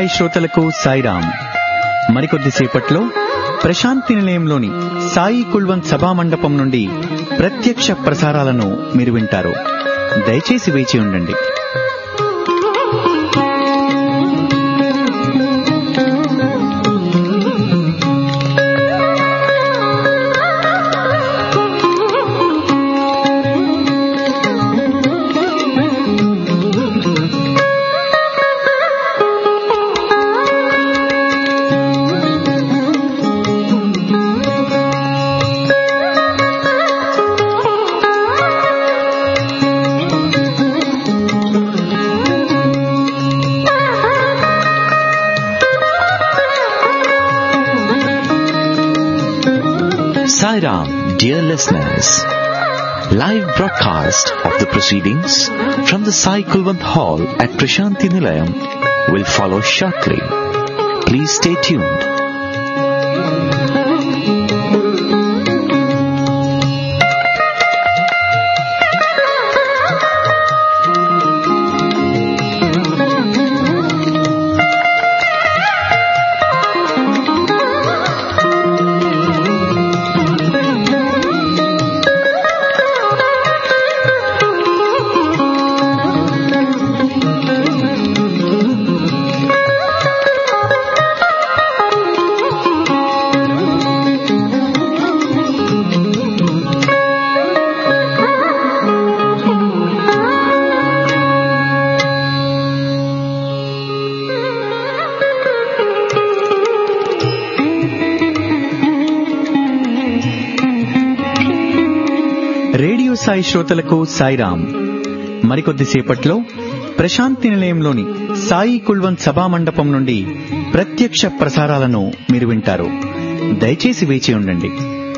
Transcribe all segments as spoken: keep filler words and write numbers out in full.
సాయి శ్రోతలకు సాయిరాం. మరికొద్ది సేపట్లో ప్రశాంతి నిలయంలోని సాయి కుల్వంత్ సభా మండపం నుండి ప్రత్యక్ష ప్రసారాలను మీరు వింటారు. దయచేసి వేచి ఉండండి. Sairam, dear listeners, live broadcast of the proceedings from the Sai Kulwant Hall at Prashanti Nilayam will follow shortly. Please stay tuned. Radio Sai శ్రోతలకు సాయిరాం. మరికొద్ది సేపట్లో ప్రశాంతి నిలయంలోని సాయి కుల్వంత్ సభా మండపం నుండి ప్రత్యక్ష ప్రసారాలను మీరు వింటారు. దయచేసి వేచి ఉండండి.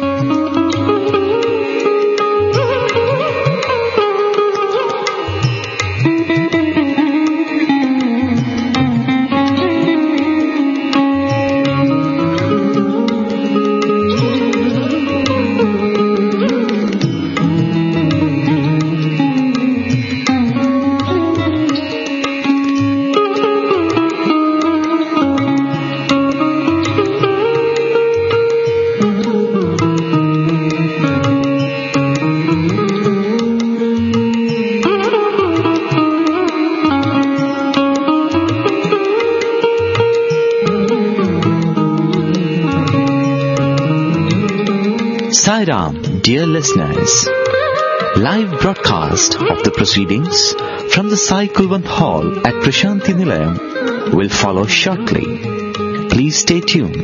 Sairam, dear listeners, live broadcast of the proceedings from the Sai Kulwant Hall at Prashanti Nilayam will follow shortly. Please stay tuned.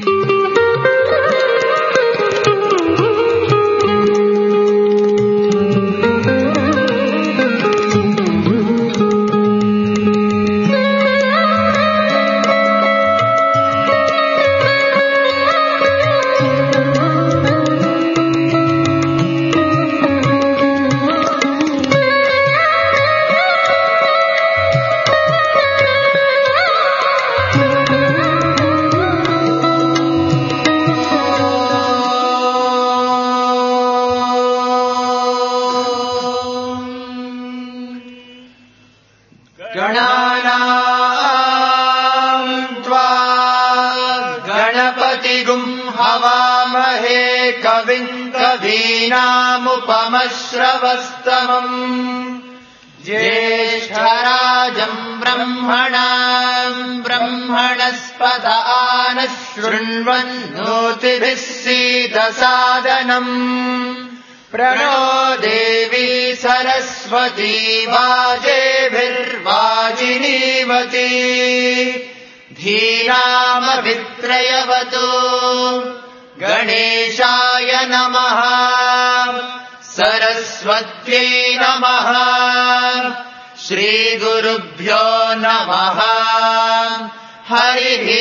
उपमश्रवस्तमम् ज्येष्ठराजम् ब्रह्मणाम् ब्रह्मणस्पत आनः शृण्वन्नोतिभिः सीदसादनम् प्रणो देवी सरस्वती वाजेभिर्वाजिनीवती धीनामभित्रयवतु गणेशाय नमः सरस्वत्यै नमः श्रीगुरुभ्यो नमः हरिः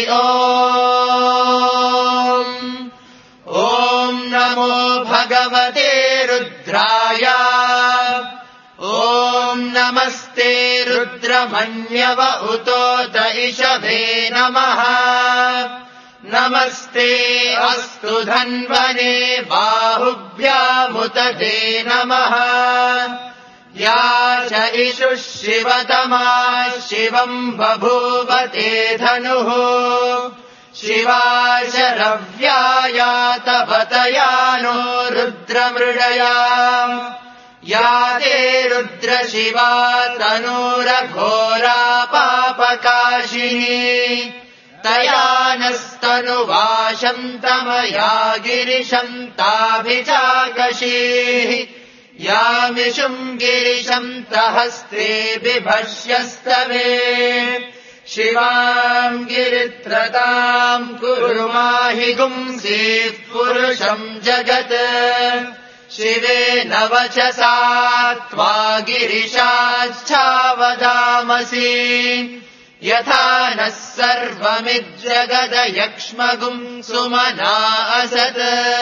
ओम् ॐ नमो भगवते रुद्राय ॐ नमस्ते रुद्रमन्यव उतोत इषभे नमः नमस्ते अस्तु धन्वने बाहुभ्यामुत ते नमः या च इषुः शिवतमा शिवम् बभूव ते धनुः शिवा शरव्याया तपतया नो रुद्रमृडया या ते रुद्रशिवा तनूरघोरा पापकाशिनी तया नस्तनुवाशन्तमया गिरिशन्ताभिचाकशीः यामिषुम् गिरिशन्तहस्ते बिभष्यस्तवे शिवाम् गिरित्रताम् कुरु माहि गुंसीः पुरुषम् जगत् शिवेन वचसा त्वा गिरिशाच्छावदामसि यथा नः सर्वमिज्जगदयक्ष्मगुम् सुमना असत्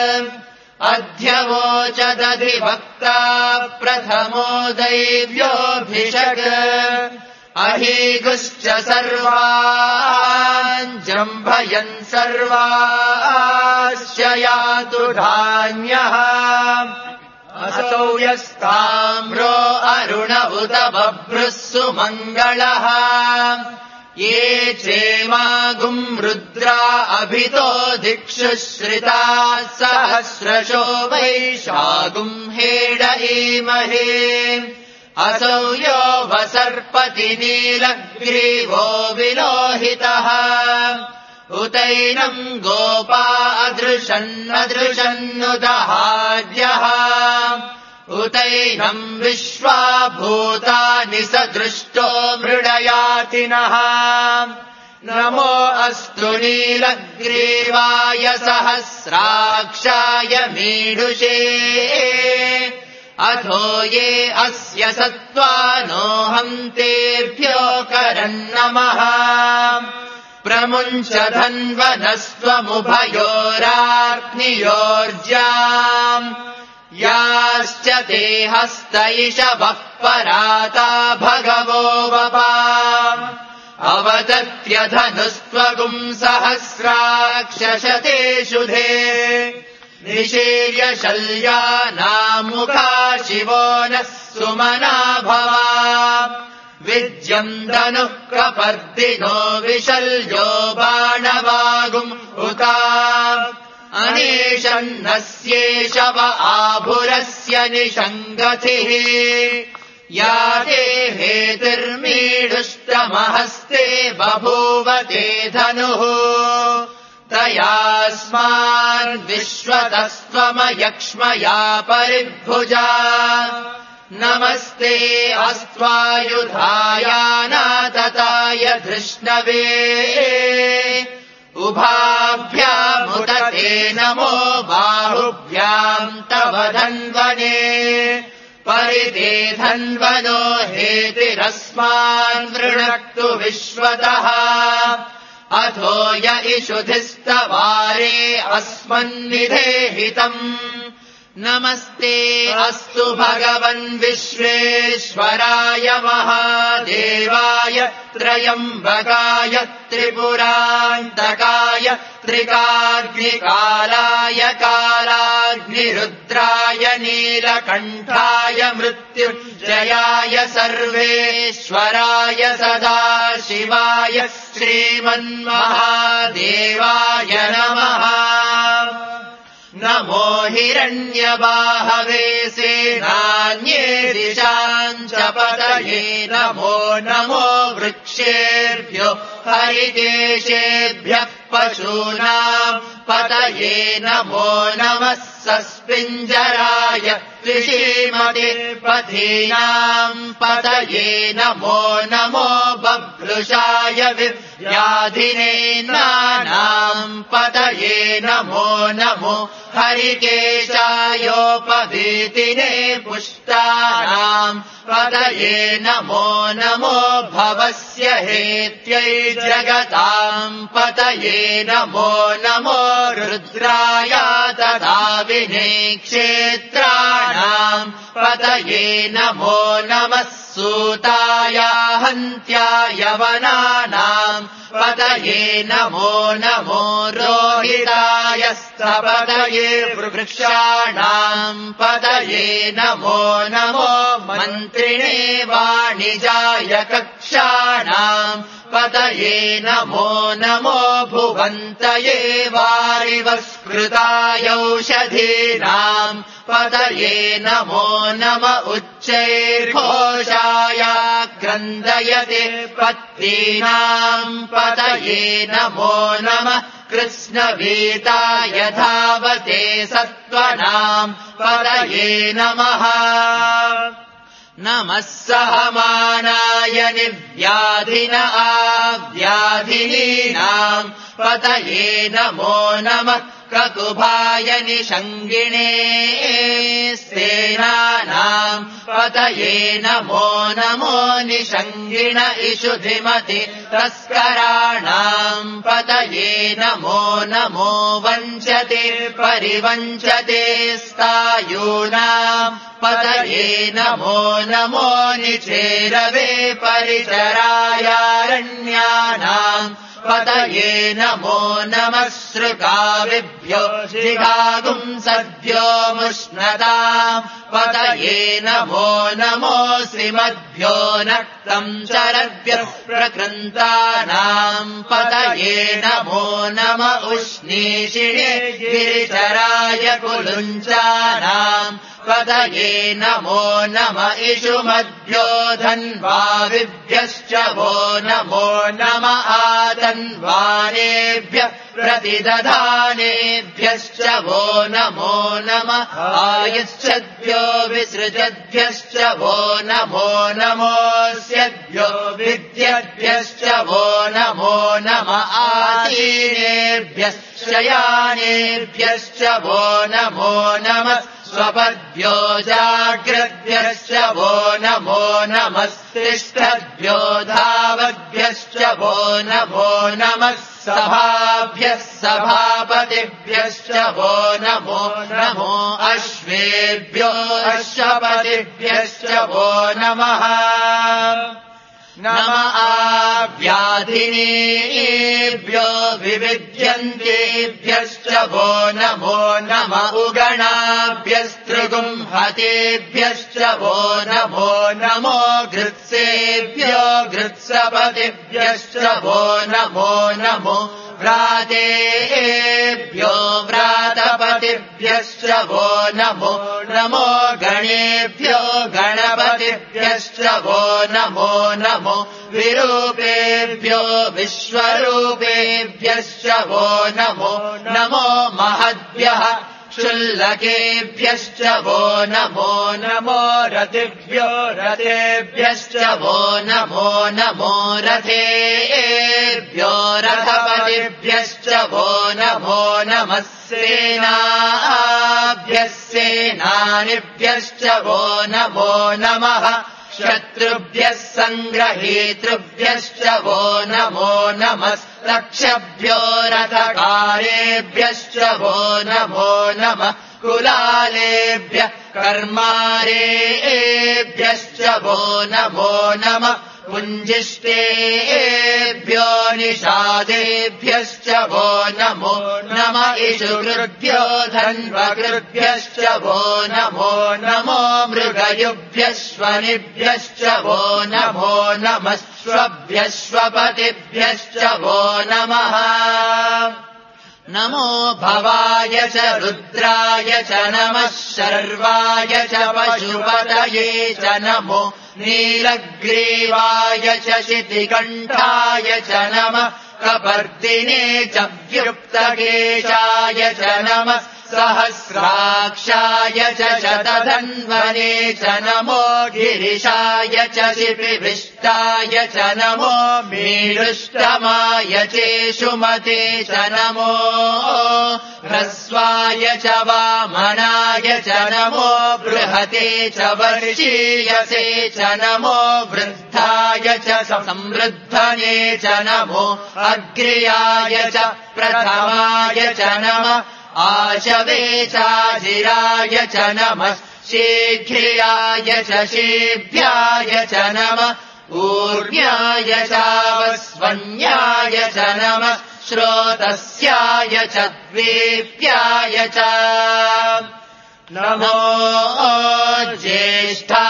अध्यवोचदधिवक्ता प्रथमो दैव्योऽभिषक् अहीगुश्च सर्वान् जम्भयन् सर्वाश्च यातु धान्यः असौ यस्ताम्रो अरुण उत बभ्रुः सुमङ्गलः ये चेमागुम् रुद्रा अभितो दिक्षु श्रिताः सहस्रशो वैशागुम् हेड ईमहे असौ यो वसर्पति नीलग्रीवो विलोहितः उतैनम् गोपा अदृशन्नदृशन्नुदहार्यः उतैनम् विश्वा भूतानि सदृष्टो मृडयातिनः नमो अस्तु नीलग्रीवाय सहस्राक्षाय मीडुषे अथो ये अस्य सत्त्वानोऽहम् तेभ्यो करन्नमः प्रमुञ्च धन्वनस्त्वमुभयोराग्नियोर्जाम् याश्च ते हस्त इषवः पराता भगवो वपा अवदत्य धनुस्त्वगुम् सहस्राक्षशते शुधे निशीर्य शल्यानामुखा शिवो नः सुमना भवा विद्यम् धनुः कपर्दिनो विशल्यो बाणवागुम् उता अनेशन्नस्येष व आभुरस्य निषङ्गतिः या ते हेतिर्मीडुष्टमहस्ते बभूव ते धनुः तयास्माद्विश्वतस्त्वमयक्ष्मया परिभुजा नमस्ते अस्त्वायुधायानातताय धृष्णवे उभाभ्यामुदते नमो बाहुभ्याम् तव धन्वने परिते धन्वनो हेतिरस्मान् वृणक्तु विश्वतः अथो य इषुधिस्तवारे अस्मन्निधेहितम् नमस्ते अस्तु भगवन् विश्वेश्वराय महादेवाय त्र्यम्बकाय त्रिपुरान्तकाय त्रिकाग्निकालाय कालाग्निरुद्राय नीलकण्ठाय मृत्युञ्जयाय सर्वेश्वराय सदाशिवाय श्रीमन्महादेवाय नमः नमो हिरण्यबाहवे सेनान्ये दिशाम् च पतये नमो नमो वृक्षेभ्यो हरिकेशेभ्यः पशूनाम् पतये नमो नमः सस्पिञ्जराय त्रिशीमते पथीनाम् पतये नमो नमो बभ्रुषाय व्याधिनेनानाम् पतये नमो नमो हरिकेशायोपवीतिने पुष्टानाम् पतये नमो नमो भवस्य हेत्यै जगताम् पतये नमो नमो रुद्राय तदाविने क्षेत्राणाम् पतये नमो नमः सूताय हन्त्याय वनानाम् पतये नमो नमो रोहिताय स्थपतये वृक्षाणाम् पतये नमो नमो मन्त्रिणे वाणिजाय कक्षाणाम् पतये नमो नमो भुवन्तये वारिवस्कृतायौषधीनाम् पतये नमो नम उच्चैर्घोषाय क्रन्दयते पत्नीनाम् पतये नमो नमः कृष्णवीताय धावते सत्त्वनाम् पतये नमः नमः सहमानाय निव्याधिन आव्याधिनीनाम् पतये नमो नमः ककुभाय निषङ्गिणे सेनानाम् पतये नमो नमो निषङ्गिण इषुधिमति तस्कराणाम् पतये नमो नमो वञ्चते परिवञ्चते स्तायूनाम् पतये नमो नमो निचेरवे परिचरायारण्यानाम् पतये नमो नमः श्रुकाविभ्यो जिगागुंसद्भ्यो मुष्णताम् पतये नमो नमो श्रीमद्भ्यो नक्तम् चरद्भ्यः प्रकृन्तानाम् पतये नमो नम उष्णीषिणे गिरिचराय कुलुञ्चानाम् पतये नमो नम इषुमद्भ्यो धन्वाविभ्यश्च वो नमो नम आतन्वानेभ्यः प्रतिदधानेभ्यश्च वो नमो नम आयुष्यद्भ्यो विसृजद्भ्यश्च वो नमो नमोऽस्यद्भ्यो विद्यद्भ्यश्च वो नमो नम आसीनेभ्यश्च शयानेभ्यश्च वो नमो नमः स्वपद्भ्यो जाग्रद्भ्यश्च वो नमो नमस्तिष्ठद्भ्यो धावद्भ्यश्च वो नमो नमः सभाभ्यः सभापतिभ्यश्च वो नमो नमो अश्वेभ्यो अश्वपतिभ्यश्च वो नमः नम आव्याधिनीभ्यो विविध्यन्तेभ्यश्च वो नमो नम उगणाभ्यस्त्रिगुंहतेभ्यश्च वो नमो नमो घृत्सेभ्यो घृत्सपतिभ्यश्च वो नमो नमो व्रातेभ्यो व्रातपतिभ्यश्च वो नमो नमो गणेभ्यो गणपतिभ्यश्च वो नमो नमो विरूपेभ्यो विश्वरूपेभ्यश्च वो नमो नमो महद्भ्यः क्षुल्लकेभ्यश्च वो नमो नमो रथिभ्यो रथेभ्यश्च वो नमो नमो रथेभ्यो रथपतिभ्यश्च वो नमो नमः सेनाभ्यः सेनानिभ्यश्च वो नमो नमः शत्रुभ्यः सङ्ग्रहीतृभ्यश्च वो नमो नमः रक्षभ्यो रथकारेभ्यश्च वो नमो नमः कुलालेभ्यः कर्मारेभ्यश्च वो नमो नमः पुञ्जिष्टेभ्यो निषादेभ्यश्च वो नमो नम इषुकृभ्यो धन्वकृभ्यश्च वो नमो नमो मृगयुभ्यश्वनिभ्यश्च वो नमो नमः स्वभ्यश्वपतिभ्यश्च वो नमः नमो भवाय च रुद्राय च नमः शर्वाय च पशुपतये च नमो नीलग्रीवाय च शितिकण्ठाय च नमः कपर्दिने च व्युक्तकेशाय च नमः सहस्राक्षाय च शतधन्वने च नमो गिरिशाय च शिपिविष्टाय च नमो मीडुष्टमाय चेषुमते च नमो ह्रस्वाय च वामनाय च नमो बृहते च वर्षीयसे च नमो वृद्धाय च संवृद्धने च नमो अग्र्याय च प्रथमाय च नमः आशवे चाजिराय च नमः शीघ्र्याय च शीभ्याय च नमः ऊर्ण्याय चावस्वन्याय च नमः श्रोतस्याय च द्वीप्याय च नमो ज्येष्ठाय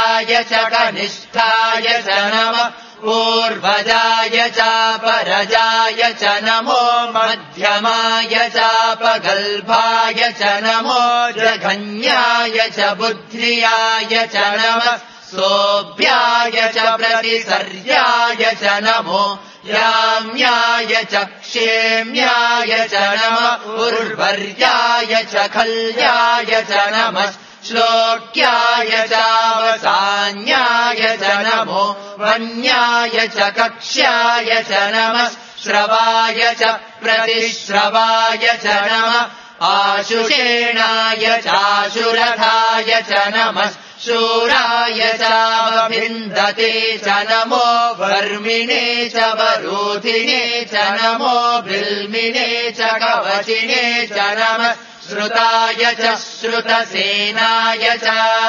च कनिष्ठाय च नमः पूर्वजाय चापरजाय च नमो मध्यमाय चापगल्भाय च नमो जघन्याय च बुद्ध्याय च नमः सोऽभ्याय च प्रतिसर्याय च नमो याम्याय च क्षेम्याय च नमः उर्वर्याय च खल्याय च नमः श्लोक्याय चावसान्याय च नमो वन्याय च कक्ष्याय च नमः श्रवाय च प्रतिश्रवाय च नमः आशुषेणाय चाशुरथाय च नमः शूराय चावभिन्दते च नमो वर्मिणे च वरोधिने च नमो बिल्मिने च कवचिने च नमः श्रुताय च श्रुतसेनाय च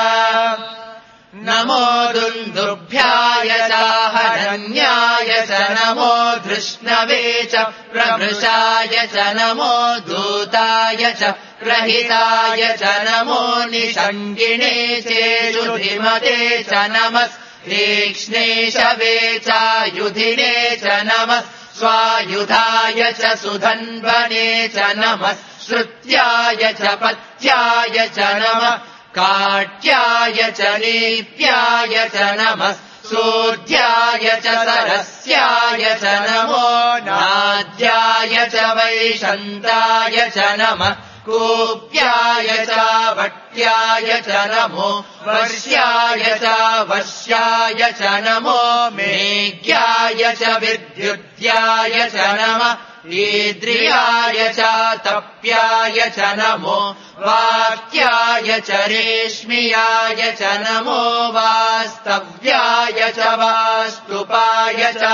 नमो दुन्दुभ्याय चाहरण्याय च नमो धृष्णवे च प्रभृशाय च नमो दूताय च प्रहिताय च नमो निषङ्गिणे चेयुधिमते च नमः तीक्ष्णे शवे चायुधिने च नमः स्वायुधाय च सुधन्वने च नमः श्रुत्याय च पत्याय च नमः काट्याय च नीप्याय च नमः सूर्याय च सरस्याय च नमो नाद्याय च वैशन्ताय च नमः कूप्याय च वट्याय च नमो वर्ष्याय च वश्याय च नमो मेघ्याय च विद्युत्याय च नमः ईद्रियाय च तप्याय च नमो वाक्याय च रेश्मियाय च नमो वास्तव्याय च वास्तुपाय च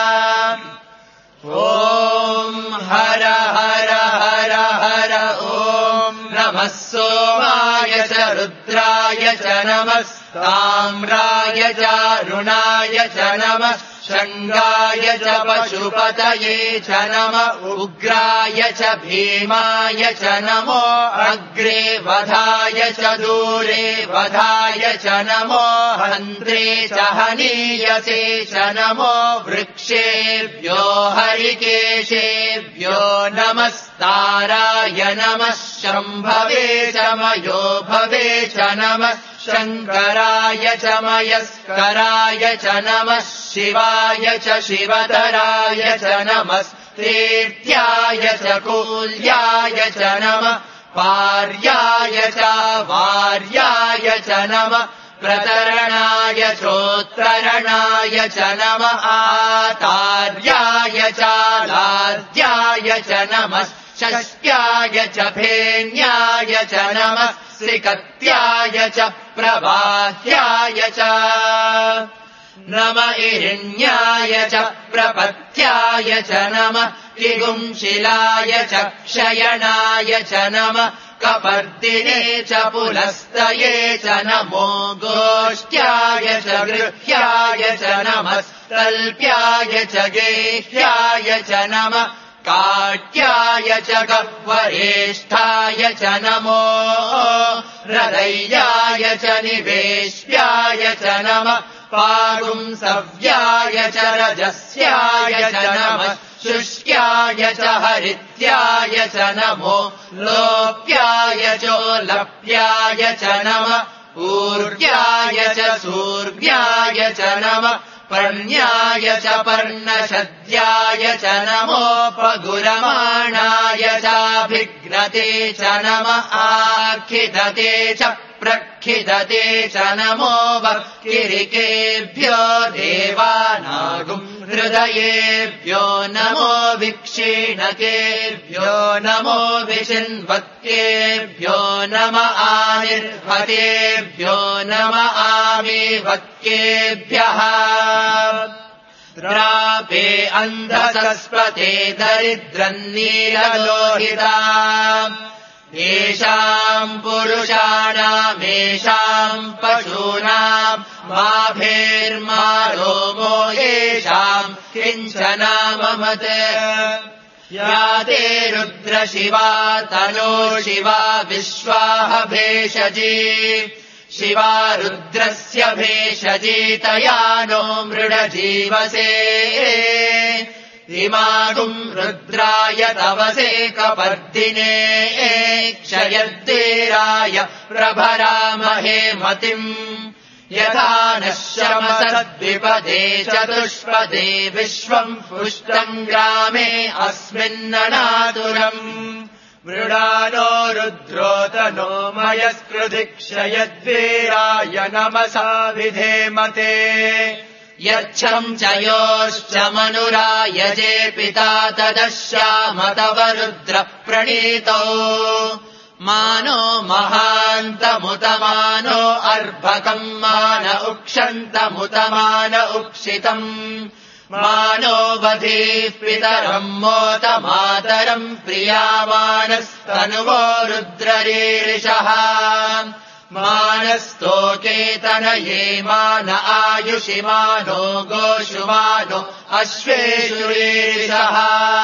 ॐ हर हर हर हर ॐ नमः सोमाय च रुद्राय च नमः ताम्राय च रुणाय च नमः शङ्गाय च पशुपतये च नमः उग्राय च भीमाय च नमो अग्रे वधाय च दूरे वधाय च नमो हन्त्रे च हनीयसे च नमो वृक्षेभ्यो हरिकेशेभ्यो नमस्ताराय नमः शम्भवे च मयो भवे च नमः शङ्कराय च मयस्कराय च नमः शिवाय च शिवतराय च नमः तीर्थ्याय च कूल्याय च नमः पार्याय च वार्याय च नमः प्रतरणाय चोत्तरणाय च नमः आतार्याय च लाद्याय च नमः शस्याय च फेन्याय च नमः श्रिकत्याय च प्रवाह्याय च नम इरिण्याय च प्रपथ्याय च नमः किगुंशिलाय च क्षयणाय च नमः कपर्दिने च पुलस्तये च नमो गोष्ठ्याय च गृह्याय च नमः तल्प्याय च गेह्याय च नमः काट्याय च गह्वरेष्ठाय च नमो हृदयाय च निवेश्याय च नमः पागुंसव्याय च रजस्याय च नमः शुष्क्याय च हरित्याय च नमो लोप्याय चोलप्याय च नमः ऊर्व्याय च सूर्व्याय च नमः पर्ण्याय च पर्णशद्याय च नमोपगुरमाणाय चाभिघ्नते च नमः आखिदते च प्रखिदते च नमो वक्किरिकेभ्यो देवानागुम् हृदयेभ्यो नमो विक्षीणकेभ्यो नमो विशिन्वक्केभ्यो नम आनिर्भतेभ्यो नम आमिवक्केभ्यः द्रापे अन्धसस्पते दरिद्रन्नीललोहिता येषाम् पुरुषाणामेषाम् पशूनाम् माभेर्मा रोमो येषाम् किञ्चनाममते या ते रुद्रशिवा तनो शिवा विश्वाह भेषजी शिवा रुद्रस्य भेषजीतयानो मृडजीवसे इमागुम् रुद्राय तवसे कपर्दिने क्षयद्वीराय प्रभरामहे मतिम् यथा नः श्रमसद्विपदे चतुष्पदे विश्वम् पुष्टम् ग्रामे अस्मिन्ननातुरम् मृडानो रुद्रोतनो मयस्कृधिक्षयद्वीराय नमसा विधेमते यच्छम् च योश्च मनुरायजे पिता तदश्याम तव रुद्र प्रणीतौ मानो महान्तमुतमानो अर्भकम् मान उक्षन्तमुतमान उक्षितम् मानो वधीः पितरम् मोत मातरम् प्रियामानस्तनुवो रुद्ररीरिषः मानस्तोकेतनये मान आयुषि मानो गोषु मानो अश्वेषु रीरिषः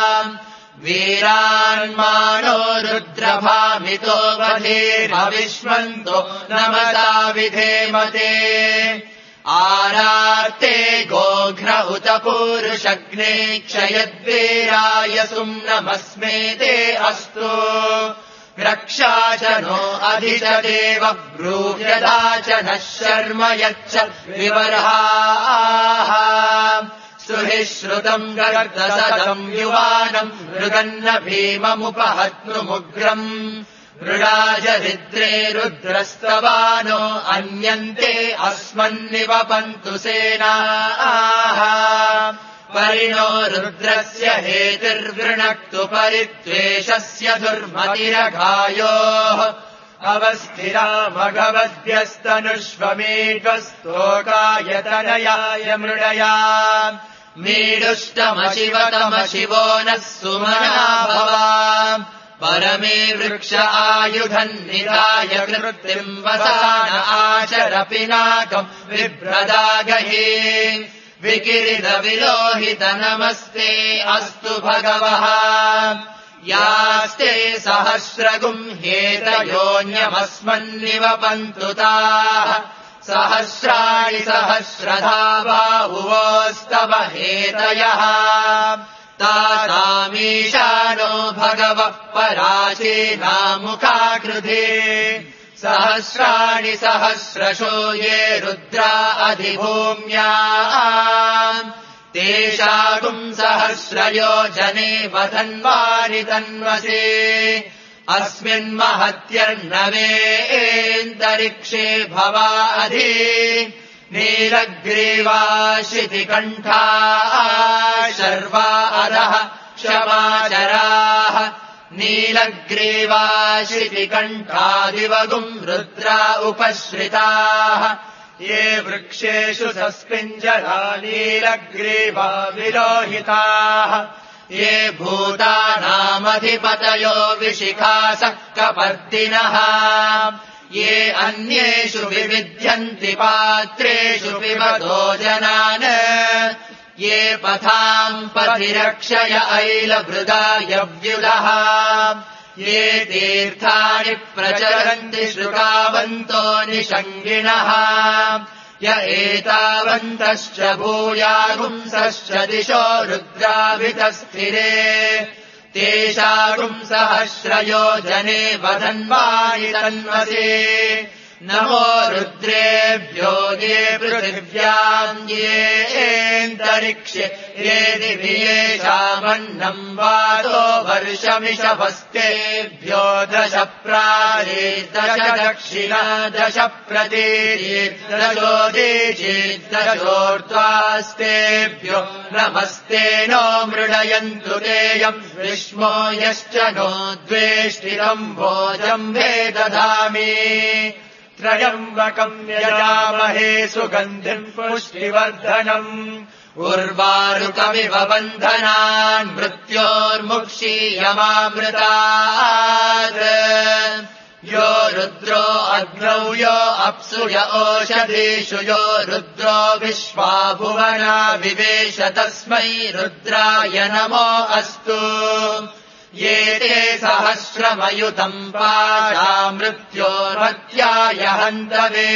वीरान्मानो रुद्रभामितो वधीर्भविष्मन्तो नमसा विधेमते आरार्ते गोघ्र उत पूरुषग्ने क्षयद्वीराय सुम्नमस्मेते अस्तु रक्षा च नो अधि च देव ब्रूह्यदा च नः शर्म यच्च विवर्हाः सुहि श्रुतम् गर्दसदम् युवानम् मृगन्न भीममुपहत्नुमुग्रम् मृडाजरिद्रे रुद्रस्तवानो अन्यन्ते अस्मन्निवपन्तु सेनाः परिणो रुद्रस्य हेतिर्वृणक्तु परित्वेषस्य दुर्मतिरघायोः अवस्थिरा भगवद्भ्यस्तनुष्वमेकस्तोकायतनयाय मृडया मीडुष्टमशिवतमशिवो नः सुमना भवा परमे वृक्ष आयुधम् निधाय कृत्तिम् वसान आचर पिनाकम् बिभ्रदागहे विकिरित विलोहित नमस्ते अस्तु भगवः यास्ते सहस्रगुम् हेतयोऽन्यमस्मन्निवपन्तु ताः सहस्राणि सहस्रधा बाहुवोस्तव हेतयः तासामीशानो भगवः पराचीनामुखाकृधे सहस्राणि सहस्रशो ये रुद्रा अधिभूम्या तेषागुम् सहस्रयोजने वधन्वानि तन्वसे अस्मिन्महत्यर्णवेऽन्तरिक्षे भवा अधि नीलग्रीवा शितिकण्ठा शर्वा अधः क्षमाचराः नीलग्रीवा शितिकण्ठादिवगुम् रुद्रा उपश्रिताः ये वृक्षेषु सस्मिञ्जरा नीलग्रीवा विलोहिताः ये भूतानामधिपतयो विशिखासः कपर्दिनः ये अन्येषु विविध्यन्ति पात्रेषु पिबतो जनान् ये पथाम् पथिरक्षय ऐलभृदायव्युलः ये तीर्थानि प्रचरन्ति श्रुकावन्तो निषङ्गिणः य एतावन्तश्च भूयागुंसश्च दिशो रुद्राभितस्थिरे तेषागुम् सहस्रयोजने वधन्वानि तन्वसे नमो रुद्रेभ्यो ये पृथिव्याम् येऽन्तरिक्षे ये दिवि येषामन्नम् वातो वर्षमिषभस्तेभ्यो दश प्राचेद्दश दक्षिणा दश प्रतीचेद्दशोदीचेद्दशोर्ध्वास्तेभ्यो नमस्ते नो मृडयन्तु तेयम् विष्मो यश्च नो द्वेष्टिरम् भोजम्भे दधामि त्रयम्बकम् यजामहे सुगन्धिम् पुष्टिवर्धनम् उर्वारुकमिव बन्धनान् मृत्योर्मुक्षीयमामृतात् यो रुद्रो अग्नौ यो अप्सु य ओषधीषु यो रुद्रो विश्वा भुवना विवेश तस्मै रुद्राय नमो अस्तु ये ते सहस्रमयुतम् पाशा मृत्योर्हत्याय हन्तवे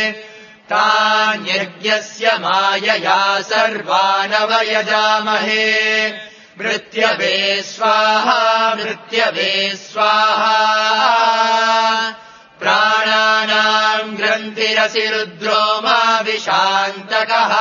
तान्यज्ञस्य मायया सर्वानवयजामहे मृत्यवे स्वाहा मृत्यवे स्वाहा प्राणानाम् ग्रन्थिरसि रुद्रो मा विशान्तकः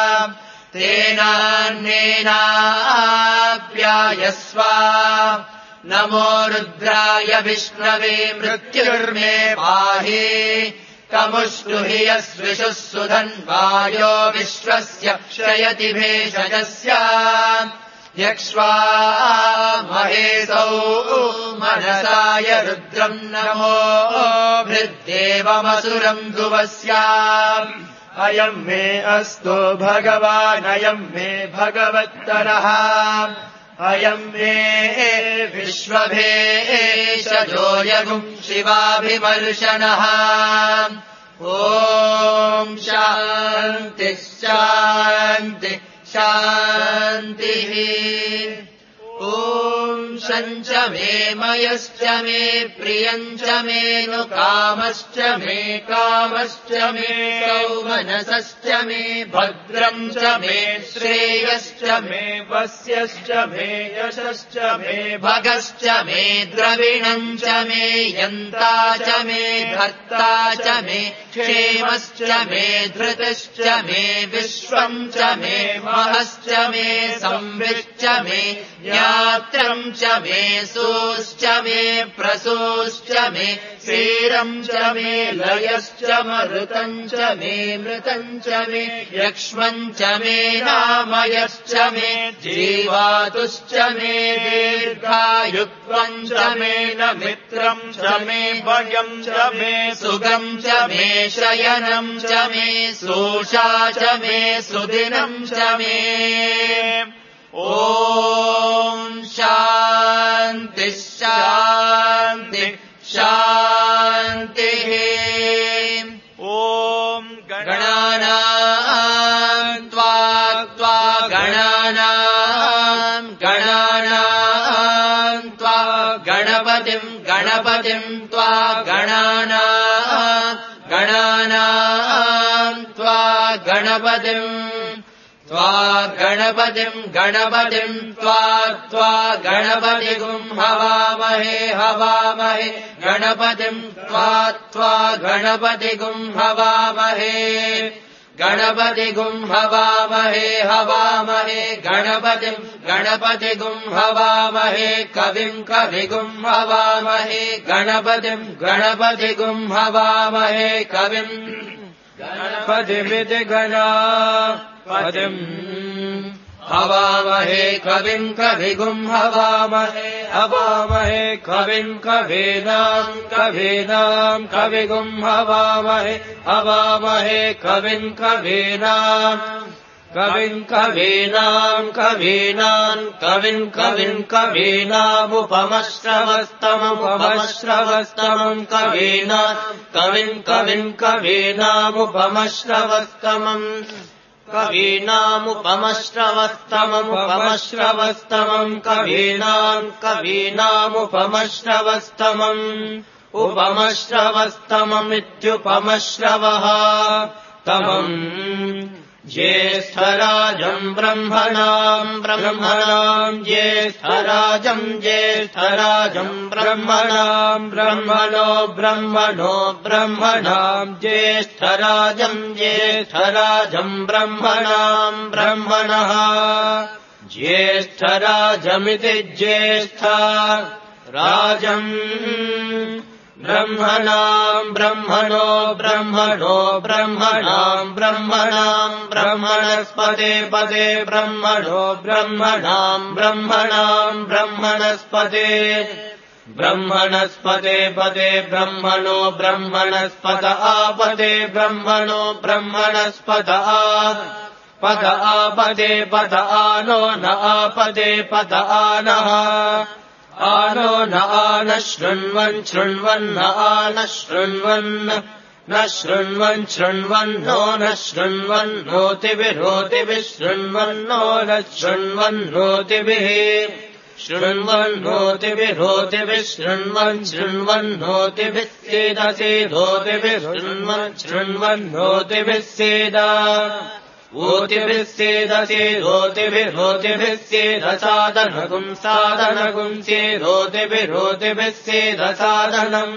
तेनान्नेनाप्यायस्व नमो रुद्राय विष्णवे मृत्युर्मे पाहि तमुष्टुहि यस्विषुः सुधन्वायो विश्वस्य क्षयति भेषजस्य यक्ष्वा महेशौ मनसाय रुद्रम् नमो भृद्देवमसुरम् ध्रुवस्या अयम् मे अस्तु भगवान् अयम् मे भगवत्तरः अयम् मे विश्वभेषजो यगुम् शिवाभिमर्शनः ॐ शान्तिः शान्तिः शान्तिः ॐ शञ्च मे मयश्च मे प्रियञ्च मे नु कामश्च मे कामश्च मे सौमनसश्च मे भद्रम् च मे श्रेयश्च मे वस्यश्च मे यशश्च मे भगश्च मे द्रविणम् च मे यन्ता च मे धर्ता च मे क्षेमश्च मे धृतिश्च मे विश्वम् च मे महश्च मे संविच्च मे ज्ञात्रम् च मे सोश्च मे प्रसोश्च मे सीरम् च मे लयश्च मरुतम् च मे मृतम् च मे यक्ष्मम् च मे नामयश्च मे जीवातुश्च मे दीर्घायुत्वम् च मे न मित्रम् च मे भयम् च मे सुगम् च मे शयनम् च मे सोषा च मे सुदिनम् च मे ॐ शान्तिः शान्तिः शान्तिः ॐ गणानाम् त्वा त्वा गणानाम् गणानाम् त्वा गणपतिम् गणपतिम् त्वा गणानाम् गणानाम् त्वा गणपतिम् त्वा गणपतिम् गणपतिम् त्वा त्वा गणपतिगुम् हवामहे हवामहे गणपतिम् त्वा त्वा गणपतिगुम् हवामहे गणपतिगुम् हवामहे हवामहे गणपतिम् गणपतिगुम् हवामहे कविम् कविगुम् हवामहे गणपतिम् गणपतिगुम् हवामहे कविम् गणपतिमिति गणापतिम् हवामहे कविम् कविगुम् हवामहे हवामहे कविम् कवीनाम् कवीनाम् कविगुम् हवामहे हवामहे कविम् कवीनाम् कविम् कवीनाम् कवीनाम् कविम् कविम् कवीनामुपमश्रवस्तममुपमश्रवस्तमम् कवीनाम् कविम् कविम् कवीनामुपमश्रवस्तमम् कवीनामुपमश्रवस्तममुपमश्रवस्तमम् कवीनाम् कवीनामुपमश्रवस्तमम् उपमश्रवस्तममित्युपमश्रवः तमम् ज्येष्ठराजम् ब्रह्मणाम् ब्रह्मणाम् ज्येष्ठराजम् ज्येष्ठराजम् ब्रह्मणाम् ब्रह्मणो ब्रह्मणो ब्रह्मणाम् ज्येष्ठराजम् ज्येष्ठराजम् ब्रह्मणाम् ब्रह्मणः ज्येष्ठराजमिति ज्येष्ठा राजम् ब्रह्मणाम् ब्रह्मणो ब्रह्मणो ब्रह्मणाम् ब्रह्मणाम् ब्रह्मणस्पते पदे ब्रह्मणो ब्रह्मणाम् ब्रह्मणाम् ब्रह्मणस्पते ब्रह्मणस्पते पदे ब्रह्मणो ब्रह्मणस्पत आपदे ब्रह्मणो ब्रह्मणस्पत आ पद आपदे पद आनो न आपदे पद आनः आनो न आन शृण्वन् शृण्वन्न आन शृण्वन् न शृण्वन् शृण्वन्नो न शृण्वन्नोतिभिरोतिभिः शृण्वन्नो न शृण्वन्नोतिभिः शृण्वन्नोतिभिरोतिभिः शृण्वन् शृण्वन्नोतिभिः सेद सेदोतिभिः शृण्वन् शृण्वन्नोतिभिः सेद ओतिभिः सेद सेदोतिभिरोतिभिः सेद साधनगुम् साधनगुम् सेदोतिभिरोतिभिः सेद साधनम्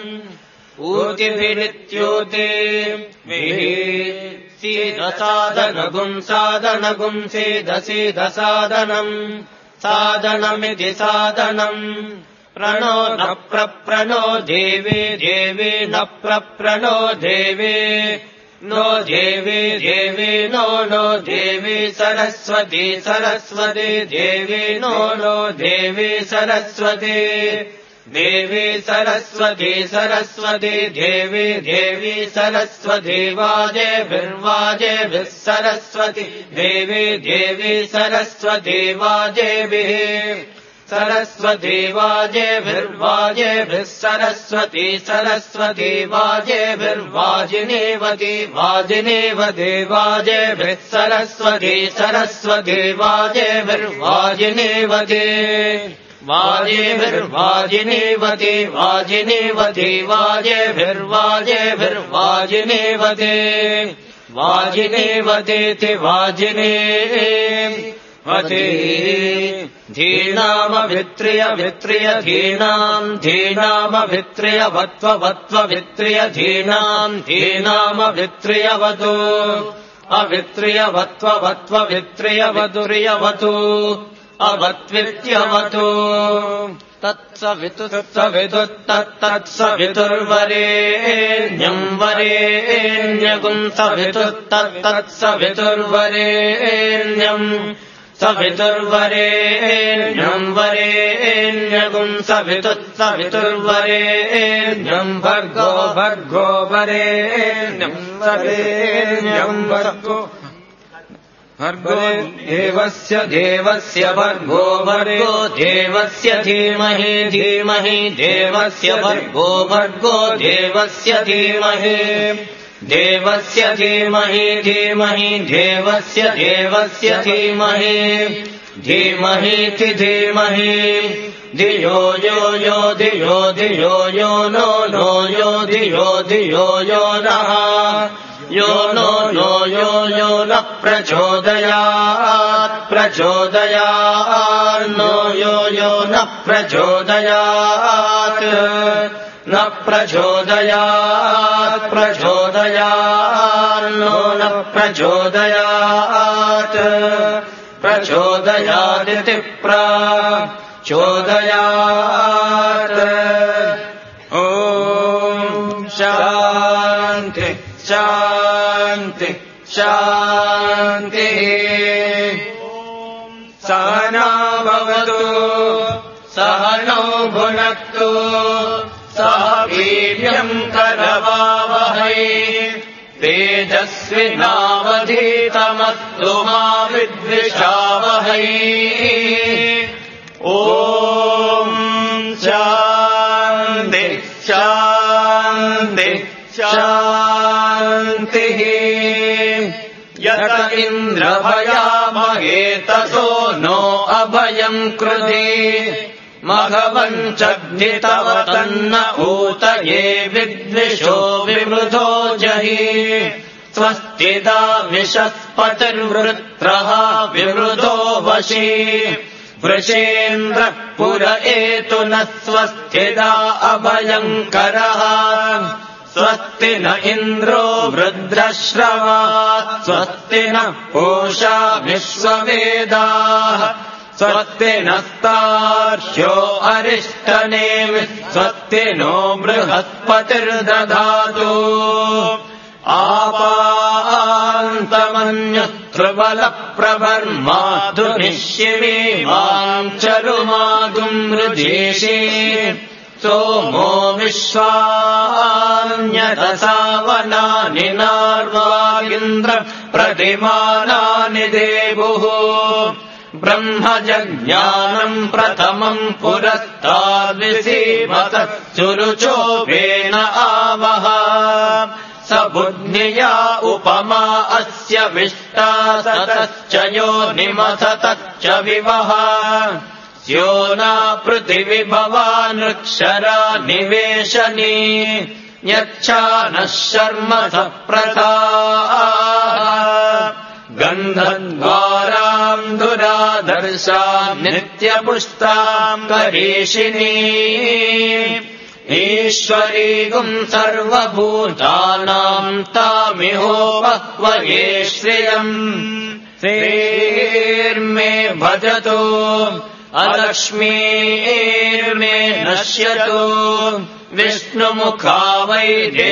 ऊतिभिरित्योतिभिः सेद साधनगुम् साधनगुम् सेद सेद साधनम् साधनमिति साधनम् प्रणो न प्रप्रणो देवे देवे न प्रप्रणो देवे नो देवे देवे नो नो देवे सरस्वती सरस्वती देवे नो नो देवे सरस्वती देवी सरस्वती सरस्वती देवी देवी सरस्वती वाजेभिर्वाजेभिः सरस्वती देवी देवी सरस्वती वाजेभिः सरस्वती वाजेभिर्वाजेभिः सरस्वती सरस्वती वाजेभिर्वाजिनीवती वाजिनीवती वाजेभिः सरस्वती सरस्वती वाजेभिर्वाजिनीवती वाजेभिर्वाजिनीवती वाजिनीवती वाजेभिर्वाजेभिर्वाजिनीवती वाजिनीवतीति वाजिनीवती धीनामभित्रिय वित्रिय धीनाम् धीनामभित्रिय वत्व वत्व वित्रिय धीनाम् धीनामभित्रियवतु अवित्रिय वत्व वत्व वित्रिय वतुर्यवतु अवत्वित्यवतु तत्सवितुस्तत्तत्सवितुर्वरेण्यम् वरेण्यगुम् सवितुस्तत्तत्सवितुर्वरेण्यम् सवितुर्वरेण्यम् वरेण्यगुम् सवितुस्तवितुर्वरेण्यम् भर्गो भर्गो वरेण्यम् वरेण्यम् भर्गो भर्गो देवस्य देवस्य भर्गो भर्गो देवस्य धीमहि धीमहि देवस्य भर्गो भर्गो देवस्य धीमहि देवस्य धीमहि धीमहि देवस्य देवस्य धीमहि धीमहीति धीमहि धियो यो यो धियो धियो यो नो नो यो धियो धियो यो नः यो नो नो यो यो न प्रचोदयात् प्रचोदयात् नो यो यो न प्रचोदयात् न प्रचोदयात् प्रचोदयात् नो न प्रचोदयात् प्रचोदयादिति प्रचोदयात् ॐ शान्ति शान्ति शान्तिः सहना भवतु सहनौ भुनक्तु सह वीर्यम् करवावहै तेजस्विनावधीतमस्तु मा विद्विषावहै ॐ शान्ति शान्ति शान्तिः यत इन्द्रभयामहे ततो नो अभयम् कृधि मघवञ्चग्नितव तन्न ऊतये विद्विषो विमृधो जहि स्वस्तिदा विशस्पतिर्वृत्रः विमृधो वशी वृषेन्द्रः पुर एतु न स्वस्तिदा अभयङ्करः स्वस्ति न इन्द्रो वृद्रश्रवात् स्वस्ति न पूषा विश्ववेदाः स्वस्ति नस्तार्क्ष्यो अरिष्टनेमि स्वस्ति नो बृहस्पतिर्दधातु आपान्तमन्यत्रुबलप्रवर्मातु निश्यमे माम् चरुमागुम् मृजेशे सोमो विश्वान्यतसावनानि नार्वागिन्द्र प्रतिमानानि देवुः ब्रह्मजज्ञानम् प्रथमम् पुरस्ताद्विसीमतः सुरुचोपेन आवह स बुद्ध्या उपमा अस्य विष्टा सतश्च योनिमथ तच्च विवह अस्यो न पृथिविभवानृक्षरा निवेशनी यच्छा नः शर्म सप्रथा गन्धद्वाराम् दुरादर्शाम् नित्यपुष्टाम् करीषिणी ईश्वरीगुम् सर्वभूतानाम् तामिहोपह्वये श्रियम् श्रीर्मे भजतु अलक्ष्मीर्मे नश्यतु विष्णुमुखा वै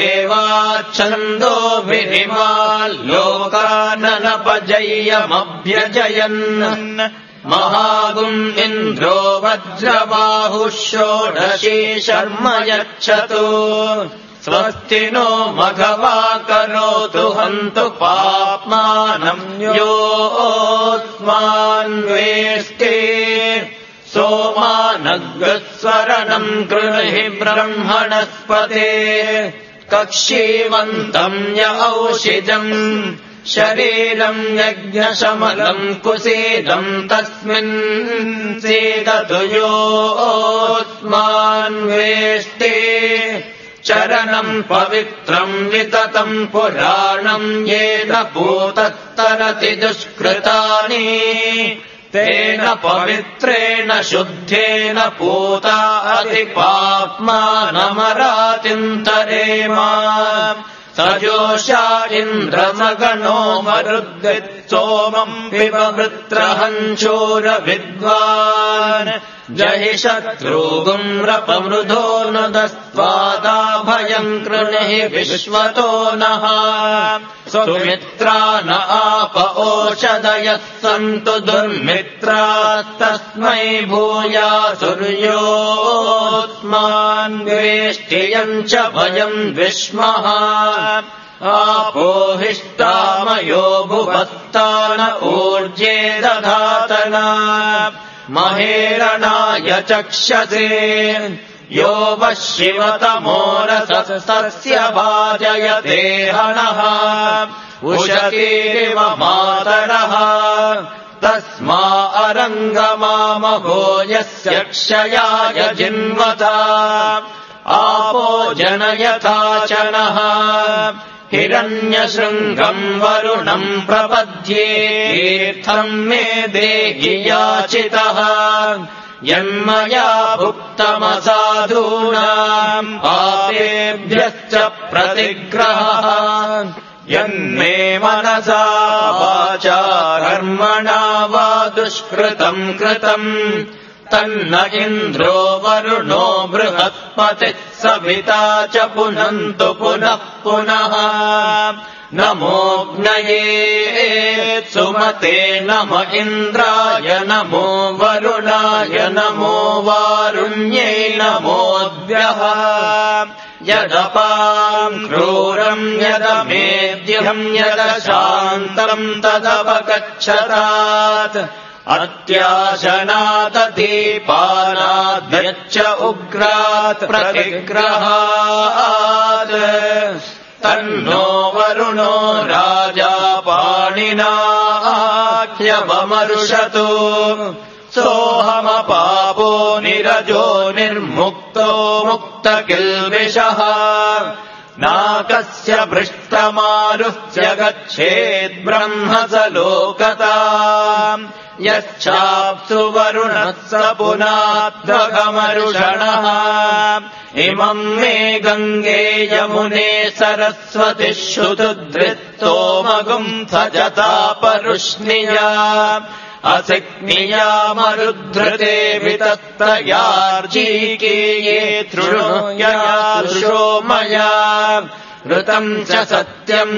देवाच्छन्दोभिरिमाल्लोकाननपजय्यमभ्यजयन् महागुम् इन्द्रो वज्रबाहुः षोडशी शर्म यच्छतु स्वस्ति नो मघवा करोतु हन्तु पाप्मानम् योऽस्मान्वेष्टे सोमानग्रस्वरणम् गृह्हि ब्रह्मणस्पते कक्षीवन्तम् य औषिजम् शरीरम् यज्ञशमलम् कुसीदम् तस्मिन् सीदतु योऽस्मान्वेष्टे चरणम् पवित्रम् विततम् पुराणम् येन पूतस्तरति दुष्कृतानि तेन पवित्रेण शुद्धेन पूता अधिपाप्मानमरातिन्तरेमा सजोषा इन्द्रमगणो मरुद्वित् सोमम् पिबवृत्रहञ्चोरविद्वान् जहि शत्रुगुम्रपमृधो नुदस्त्वादाभयम् कृणहि विश्वतो नः सुमित्रा न आप ओषधयः सन्तु दुर्मित्रास्तस्मै भूयासुर्योऽस्मान्वेष्टियम् च भयम् विष्मः आपोहिष्टामयो भुवत्तान ऊर्जे दधातना महेरणाय चक्षसे यो वः शिवतमोरसस्तस्य भाजयते हनः उशतीरिव मातरः तस्मा अरङ्गमामभो यस्य क्षयाय जिन्वता आपो जनयथा च नः हिरण्यशृङ्गम् वरुणम् प्रपद्ये तीर्थम् मे देहि याचितः यन्मया भुक्तमसाधूनाम् पापेभ्यश्च प्रतिग्रहः यन्मे मनसा वाचा कर्मणा वा दुष्कृतम् कृतम् तन्न इन्द्रो वरुणो बृहस्पतिः सविता च पुनन्तु पुनः पुनः नमोऽग्नये सुमते नम इन्द्राय नमो वरुणाय नमो वारुण्यै नमोऽद्भ्यः यदपाम् क्रूरम् यदमेद्यम् यदशान्तम् तदपगच्छतात् अत्याशनादीपानाद्यच्च उग्रात् प्रतिग्रहात् तन्नो वरुणो राजा पाणिना ह्यवमरुषतु सोऽहमपापो निरजो निर्मुक्तो मुक्तकिल्बिषः नाकस्य भृष्टमारुह्य गच्छेद्ब्रह्म स लोकताम् यच्छाप्सु वरुणः स पुनाध्वगमरुषणः इमम् मे गङ्गे यमुने सरस्वति श्रुतुधृत्तोमगुम् सजता परुष्णिया असिक्नियामरुद्धृते वितत्तयार्जीकीये तृणोऽययार्षो मया ऋतम् च सत्यम्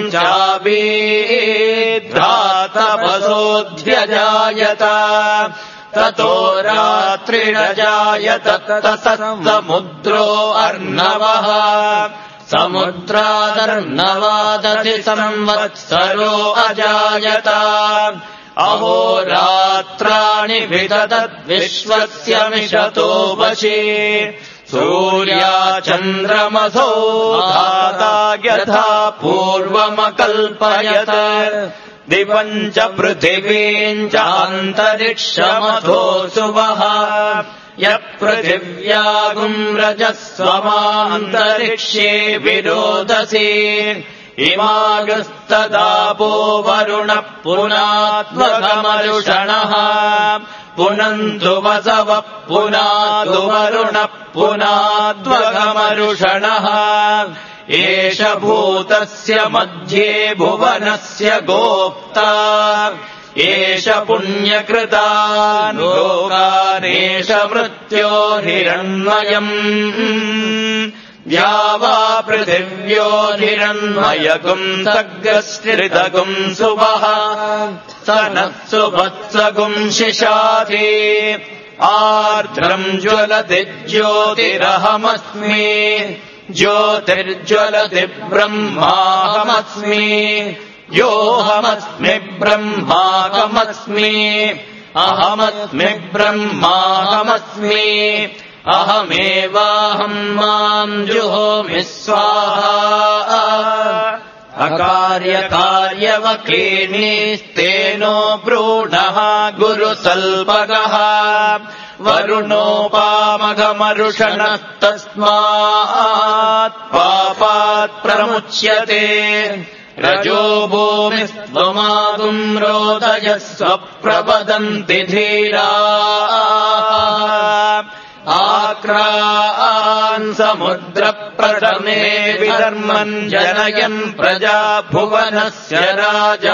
चाबीध्रातपसोऽध्यजायत ततो रात्रिरजायत ततः समुद्रो अर्णवः समुद्रादर्णवादधि संवत्सरो अजायत अहोरात्राणि विदधद्विश्वस्य मिषतो वशि सूर्या चन्द्रमसो धाता यथा पूर्वमकल्पयत दिवम् च पृथिवीम् च अन्तरिक्षमथोऽसुवः यः पृथिव्यागुम् रजस्वमान्तरिक्ष्ये विरोधसी इमागस्तदापो वरुणः पुनात्वगमरुषणः पुनन्तु वसवः पुनातु वरुणः पुनात्वगमरुषणः एष भूतस्य मध्ये भुवनस्य गोप्ता एष पुण्यकृतान् लोकानेष मृत्योर्हिरण्मयम् द्यावा पृथिव्यो हिरण्मयगुम् सग्रश्रितगुम् सुवः स नः सुवत्सगुम् शिशाति आर्द्रम् ज्वलति ज्योतिरहमस्मि ज्योतिर्ज्वलति ब्रह्माहमस्मि योऽहमस्मि ब्रह्माहमस्मि अहमस्मि ब्रह्माहमस्मि अहमेवाहम् माम् जुहोमि स्वाहा अकार्यकार्यवकीर्णिस्तेनो भ्रूणः गुरुतल्पगः वरुणोपामघमरुषणस्तस्मात् पापात् प्रमुच्यते रजो भूमिस्त्वमागुम् रोदयस्व प्रवदन्ति धीराः आक्रान् समुद्रप्रथमे विधर्मन् जनयन् प्रजा भुवनस्य राजा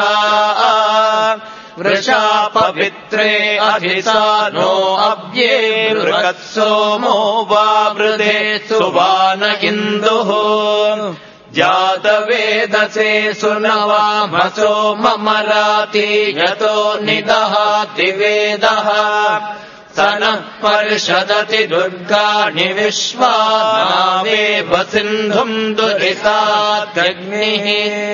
वृषा पवित्रे अधिसानो अव्ये मृगः सोमो वावृधे सुवान इन्दुः जातवेदसे सुनवामसो ममराति यतो निदहाति वेदः स नः पर्षदति दुर्गाणि विश्वानावेव सिन्धुम् दुरितात्यग्निः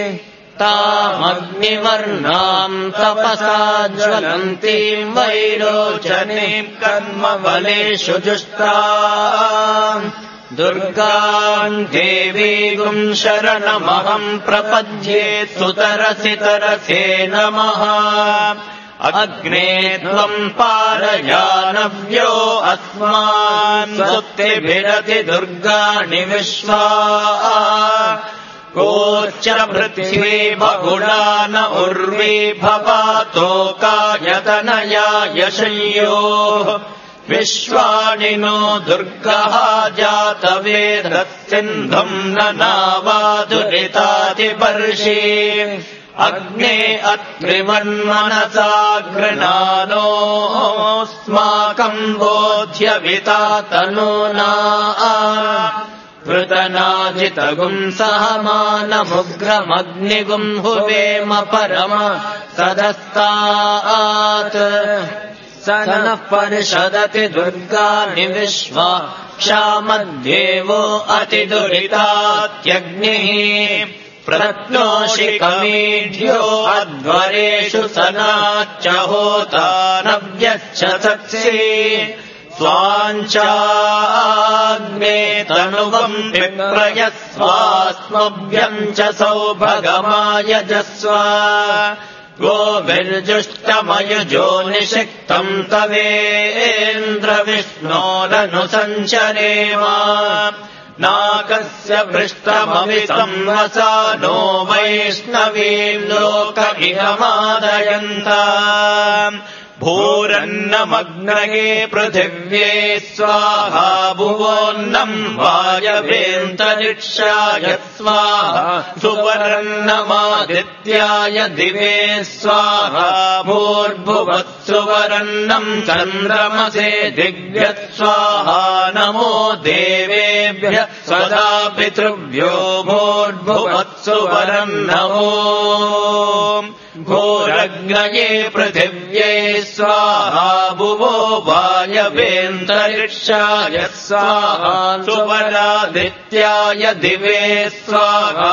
तामग्निवर्णाम् तपसा ज्वलन्तीम् वैरोचनीम् कर्मबलेषु जुष्टाम् दुर्गाम् देवीगुम् शरणमहम् प्रपद्ये सुतरसि तरसे नमः अग्ने त्वम् पारयानव्यो अस्मान् सुप्तिभिरति दुर्गाणि विश्वा कोच्च पृथ्वी बहुला न उर्वी भवातो कायतनया यशयोः विश्वानि नो दुर्गः जातवेदः सिन्धुम् न नावादुरितातिपर्षि अग्ने अत्रिवन्मनसा गृणानोऽस्माकम् बोध्यविता तनूना वृतनाजितगुम् सहमानमुग्रमग्निगुम् हुवेम परम सदस्तात् स नः परिषदति दुर्गाणि विश्वा क्षामद्देवो अतिदुरितात्यग्निः प्रत्नोषिकमीढ्यो अध्वरेषु सनाच्च होता नव्यच्च सत्सि स्वाञ्चाग्ने तनुवम् विप्रयस्वास्मभ्यम् च सौभगमायजस्व गोभिर्जुष्टमयुजो निषिक्तम् तवेन्द्रविष्णोरनुसञ्चरेम नाकस्य पृष्ठममितम् वसानो वैष्णवीम् लोकमिहमादयन्ता भूरन्नमग्नये पृथिव्ये स्वाहा भुवोन्नम् वायवेऽन्तरिक्षाय स्वाहा सुवर्णमादित्याय दिवे स्वाहा भूर्भुवत्सुवर्णम् चन्द्रमसे दिव्यः स्वाहा नमो देवेभ्यः सदा पितृभ्यो भूर्भुवत्सुवर्णमो भूरग्नये पृथिव्यै स्वाहा भुवो वायवेऽन्तरिक्षाय स्वाहा सुवरादित्याय दिवे स्वाहा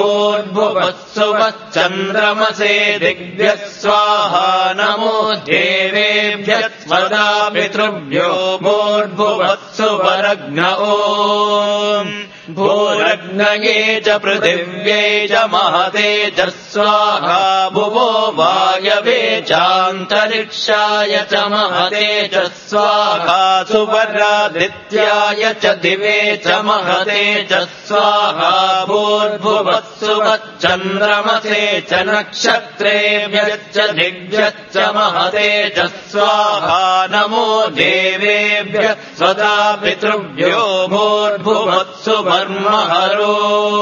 भूर्भुवस्सुवश्चन्द्रमसे दिग्भ्यः स्वाहा नमो देवेभ्यः स्वदा पितृभ्यो भूर्भुवस्सुवरग्न ओम् भूरग्नये च पृथिव्यै च महते च स्वाहा भुवो वायवे चान्तरिक्षाय च महते च स्वाहा सुवरादित्याय च दिवे च महते च स्वाहा भूर्भुवस्सुवश्चन्द्रमसे च नक्षत्रेभ्यश्च दिग्भ्यश्च महते च स्वाहा नमो देवेभ्यः स्वदा पितृभ्यो भूर्भुवस्सुवर्महरो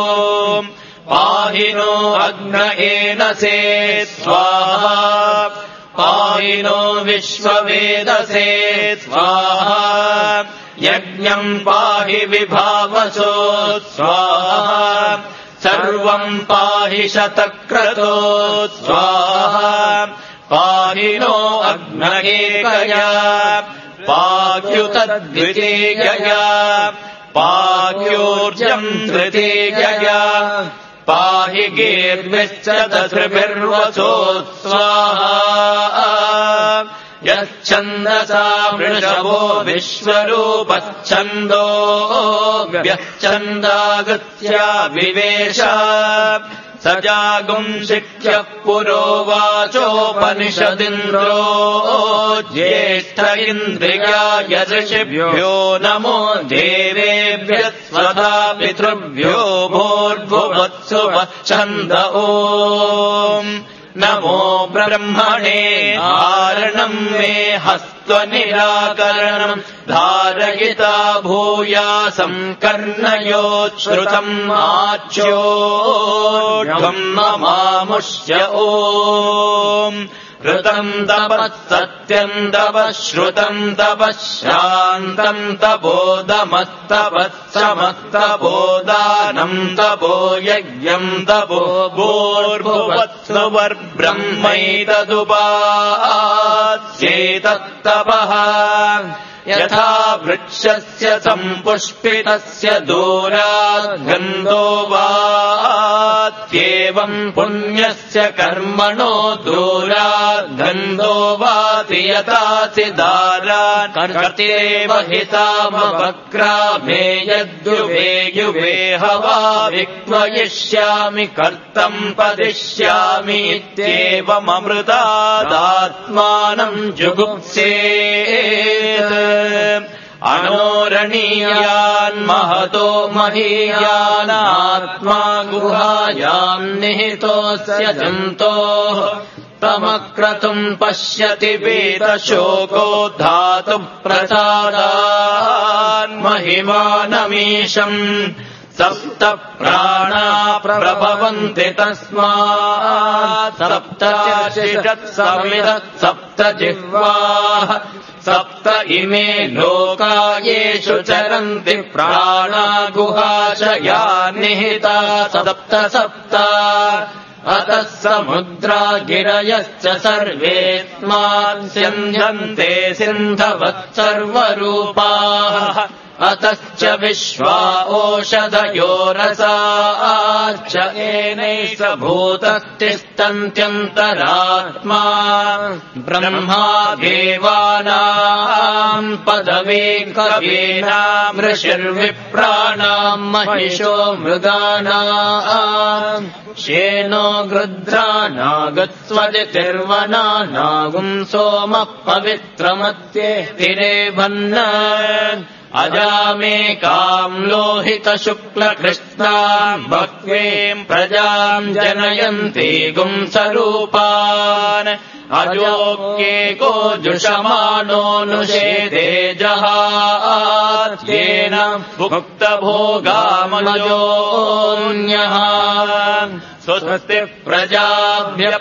पाहि नो अग्नयेनसे स्वाहा पाहि नो विश्ववेदसे स्वाहा यज्ञम् पाहि विभावसो स्वाहा सर्वम् पाहि शतक्रतो स्वाहा पाहि नो अग्नयेकया पाह्युतद्वितीयया पाह्योर्जम् तृतीयया पाहि गीर्भिश्च दशभिर्वसो स्वाहा यच्छन्दसा वृषभो विश्वरूपच्छन्दो व्यच्छन्दागत्या विवेश स जागुंशिक्यः पुरोवाचोपनिषदिन्द्रो ज्येष्ठ इन्द्रियाय ऋषिभ्यो नमो देवेभ्यः स्वधा पितृभ्यो भूर्भुवस्सुवच्छन्द ओम् नमो ब्रह्मणे धारणम् मे हस्त्वनिराकरणम् धारयिता भूयासम् कर्णयोच्छ्रुतम् आच्योढम् ममामुष्य ओम् ऋतम् तपः सत्यम् तपः श्रुतम् तपः शान्तम् तपोदमस्तपः समस्तपोदानम् तपो यज्ञम् तपो भूर्भुवत्सुवर्ब्रह्मैतदुपास्येतत्तपः यथा वृक्षस्य सम्पुष्पितस्य दूरात् गन्धो वात्येवम् पुण्यस्य कर्मणो दूरात् गन्धो वाति यथासि दारान् कर्तेव हितामवक्रामे यद्युवे युवे हवा विक्वयिष्यामि कर्तम् पदिष्यामि इत्येवममृतादात्मानम् जुगुप्सेत् अनोरणीयान् महतो महीयानात्मा गुहायाम् निहितोऽस्य जन्तोः तमक्रतुम् पश्यति वीतशोको धातु प्रसादान् महिमानमीशम् सप्त प्राणा प्रभवन्ति तस्मात् सप्तचिषत्समिदः सप्त जिह्वाः सप्त इमे लोका येषु चरन्ति प्राणा गुहाशया निहिता सप्त सप्त अतः समुद्रा गिरयश्च सर्वेऽस्मात् सिन्ध्यन्ते सिन्धवत् सर्वरूपाः अतश्च विश्वा ओषधयो रसाश्च येनैष भूतस्तिष्ठन्त्यन्तरात्मा ब्रह्मा देवानाम् पदवी कवीनाम् ऋषिर्विप्राणाम् महिषो मृगाणाम् श्येनो गृध्रानागस्वदितिर्वना नागुम् सोमः पवित्रमत्ये तिरे भन्न अजामेकाम् लोहितशुक्लकृष्णाम् बह्वीम् प्रजाम् जनयन्ति गुंसरूपान् अजोक्येको जुषमाणोऽनुषेदे जहात्येन भुक्तभोगामजोऽन्यः स्वस्ति प्रजाभ्यः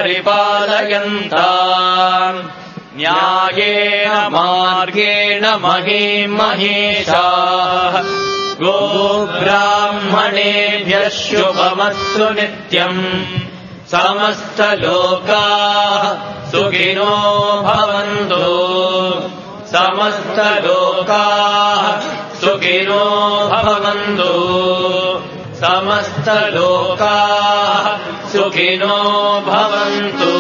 परिपालयन्ताम् न्यायेन मार्गेण महीम् महेशाः गोब्राह्मणेभ्यः शुभमस्तु नित्यम् సమస్తలోకాః సుఖినో భవంతు సమస్తలోకాః సుఖినో భవంతు సమస్తలోకాః సుఖినో భవంతు.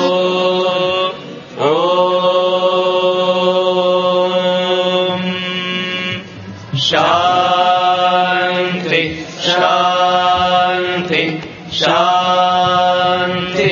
ఓం శాంతి శాంతి శాంతి.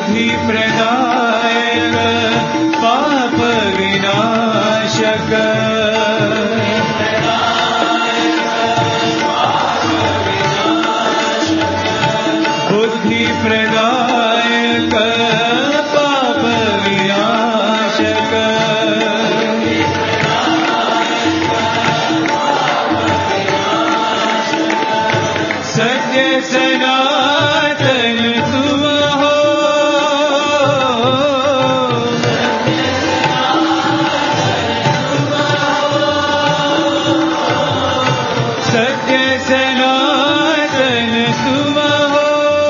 बुद्धि प्रदायक पाप विनाशक बुद्धि प्रदायक पाप विनाशक सत्य सनातन तुम हो सत्य सनातन तुम हो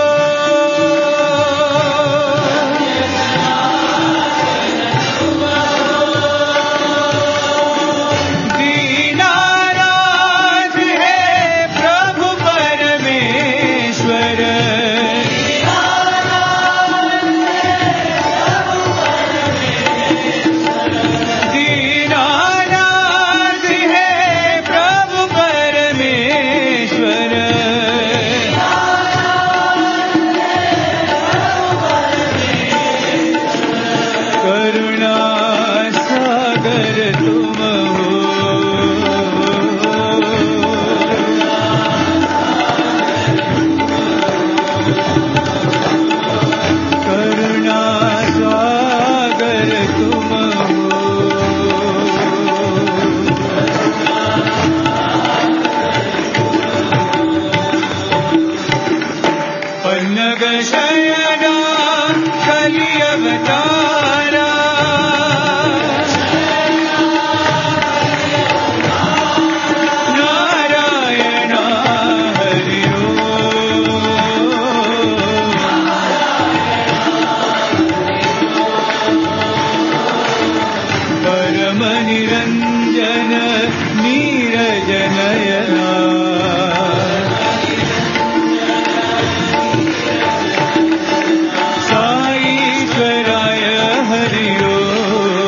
दीनानाथ है प्रभु परमेश्वर दीनानाथ है प्रभु परमेश्वर करुणा सागर तुम हो करुणा सागर तुम हो पन्नग शयना कलि अवतारा नारायण हरि परम निरंजन नीरज नयना साईश्वराय हरि ओम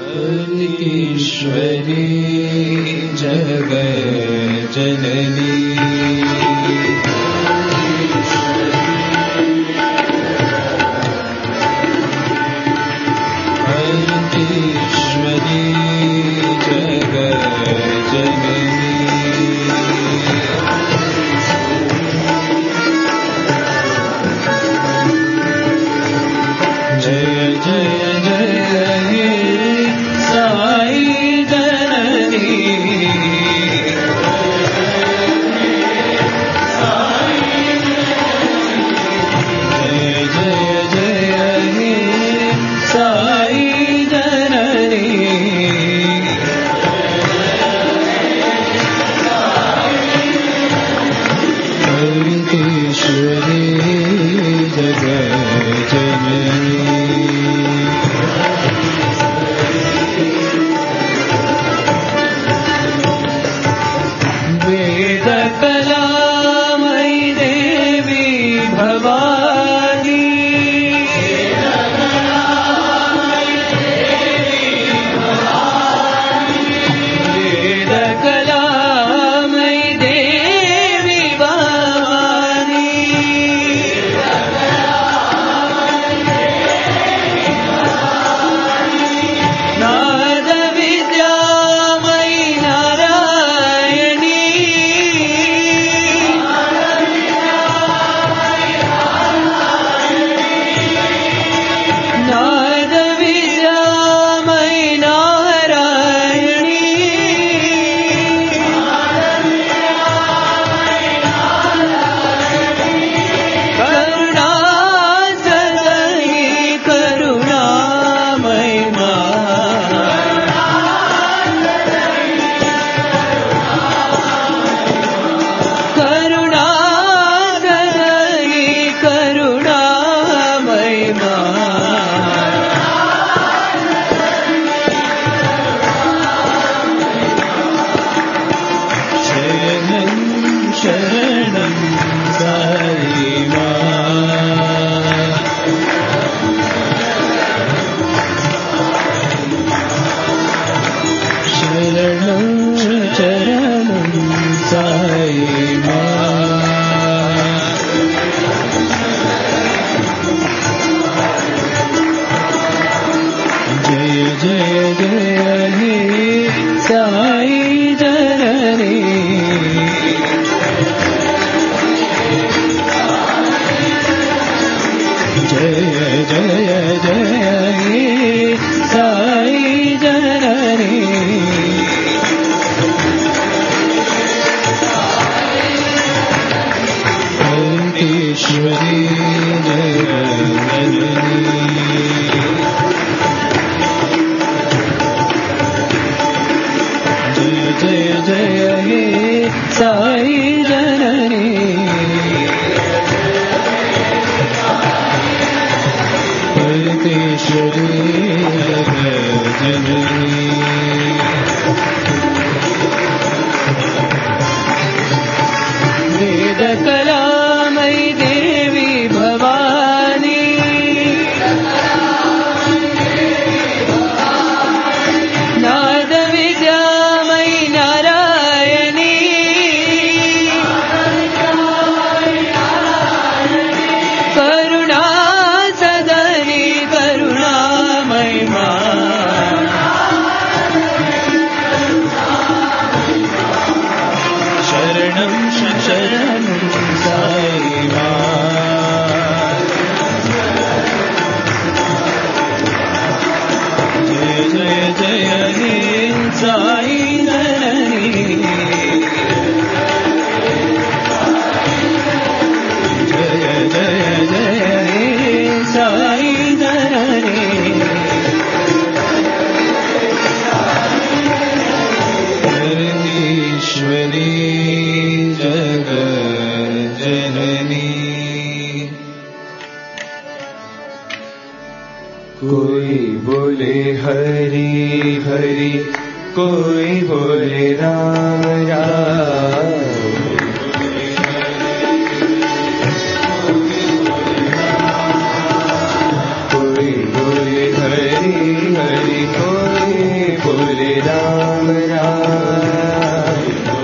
ईश्वरी जगत जननी ईश्वरी जगत जननी जय जय जय हे साई जननी हरि हरि कोई राम राम।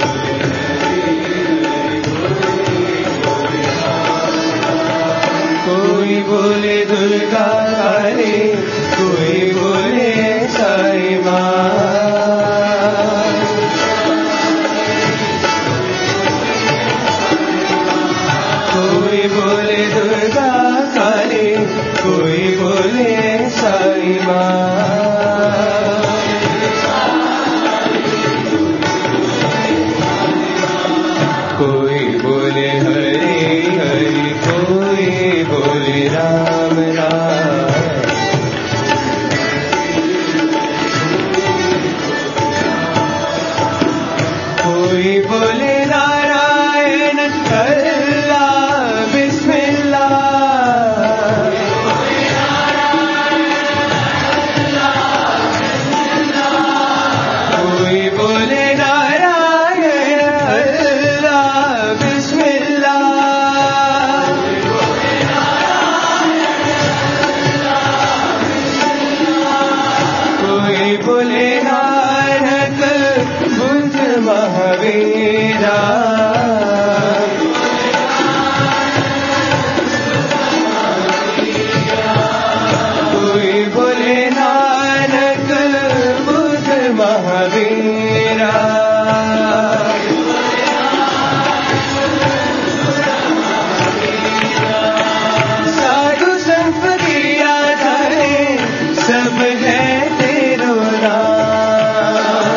कोई बोले दुर्गा काली, कोई बोले साई माँ। कोई बोले दुर्गा काली, कोई बोले साई माँ। कोई बोले हरि हरि, कोई बोले राम राम। कोई बोले नारायण अल्लाह बिस्मिल्लाह। कोई बोले नारायण अल्लाह बिस्मिल्लाह। कोई बोले नानक बुद्ध महावीरा। कोई बोले नानक बुद्ध महावीरा। साधु संत किया जाए सब है तेरो नाम।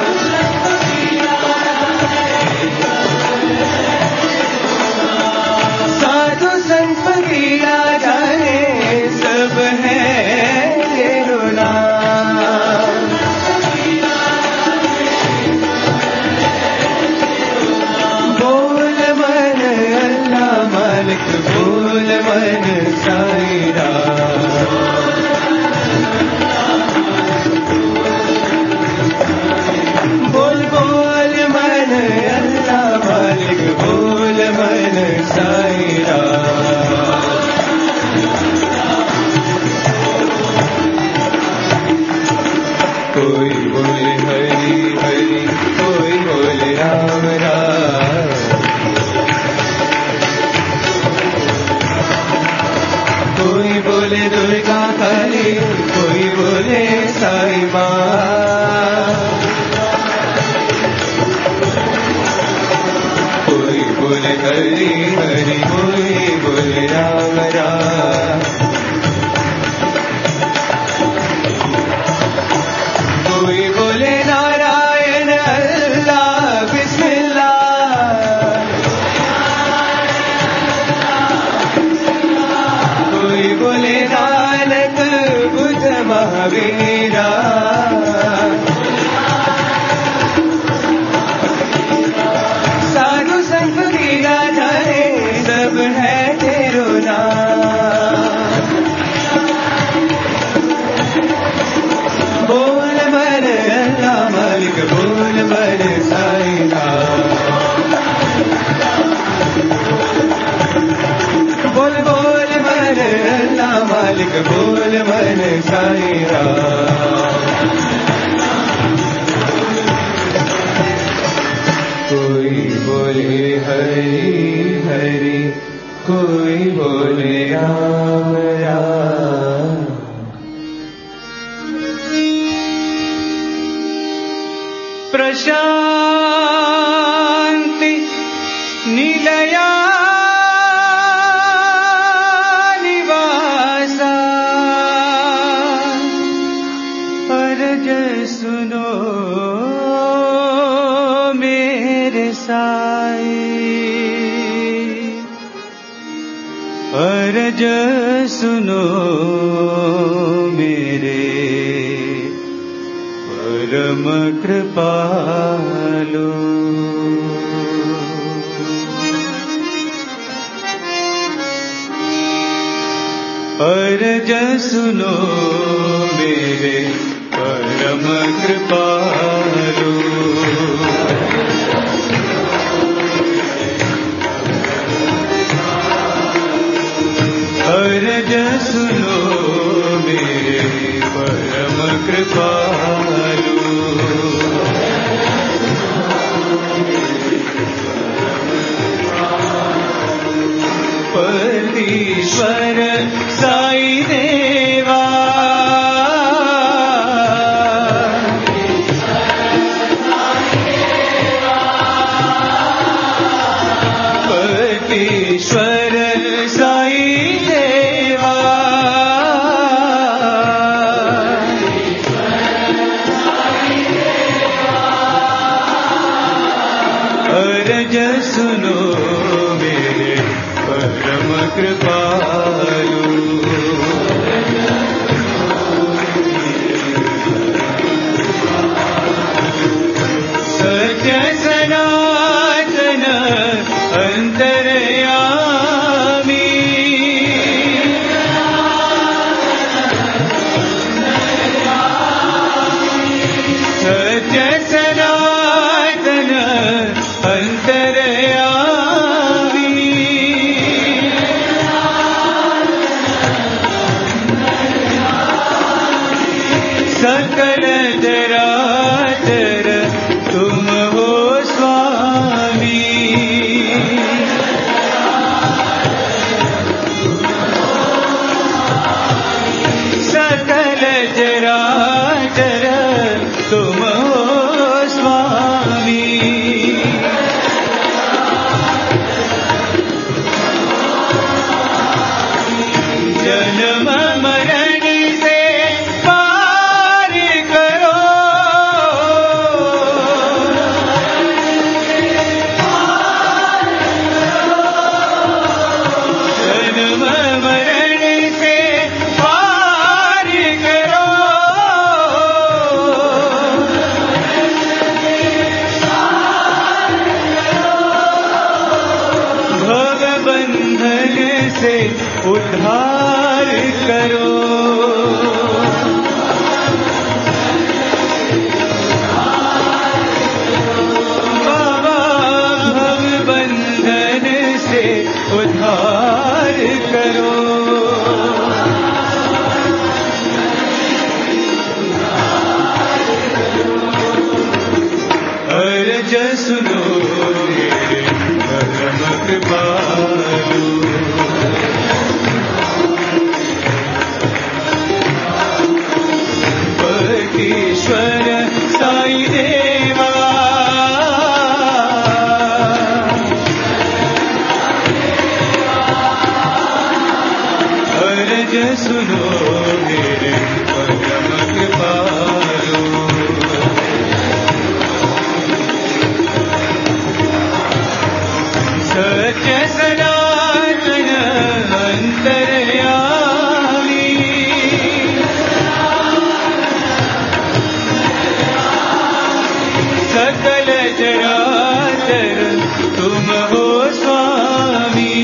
साधु संत किया जाए सब है तेरो नाम। बोल मन अल्लाह मालिक, बोल मन साई राम। बोल बोल मन अल्लाह मालिक, बोल मन साई राम। कोई बोले हरि हरि, कोई बोले राम राम। कोई बोले दुर्गा काली, कोई बोले साई माँ। कोई बोले हरि हरि, कोई बोले राम राम। कोई बोले नारायण अल्लाह बिस्मिल्लाह। कोई बोले नानक बुद्ध महावीरा। साधु संत किया जाए सब है तेरो नाम। बोल मन अल्लाह मालिक, बोल मन साई राम। बोल बोल मन अल्लाह मालिक, बोल मन साई राम। कोई बोले हरि हरि, कोई बोले राम राम। प्रशांति निलया निवासा, अर्ज सुनो मेरे साई। अर्ज सुनो मेरे परम कृपालु। अर्ज सुनो मेरे परम कृपालु। अर्ज सुनो मेरे परम कृपालु। अर्ज सुनो मेरे परम कृपालु। सत्य सनातन अंतरयामी, सत्य सनातन अंतरयामी, सकल चराचर तुम हो स्वामी। सकल चराचर तुम हो स्वामी। जन्म मरण से पार करो, जन्म मरण से पार करो, भव बंधन से उद्धार करो। बाबा भव बंधन से उद्धार करो। अर्ज सुनो मेरे परम कृपालु। ईश्वर साई देवा, अर्ज सुनो मेरे परम कृपालु। सत्य सनातन अंतरयामी, सकल चराचर तुम हो स्वामी।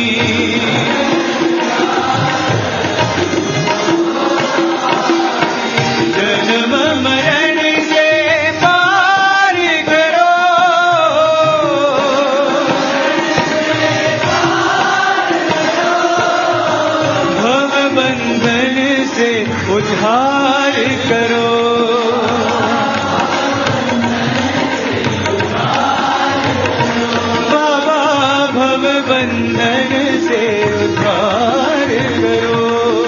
जन्म मरण से पार करो, भव बंधन से उद्धार करो। भव बंधन से उद्धार करो।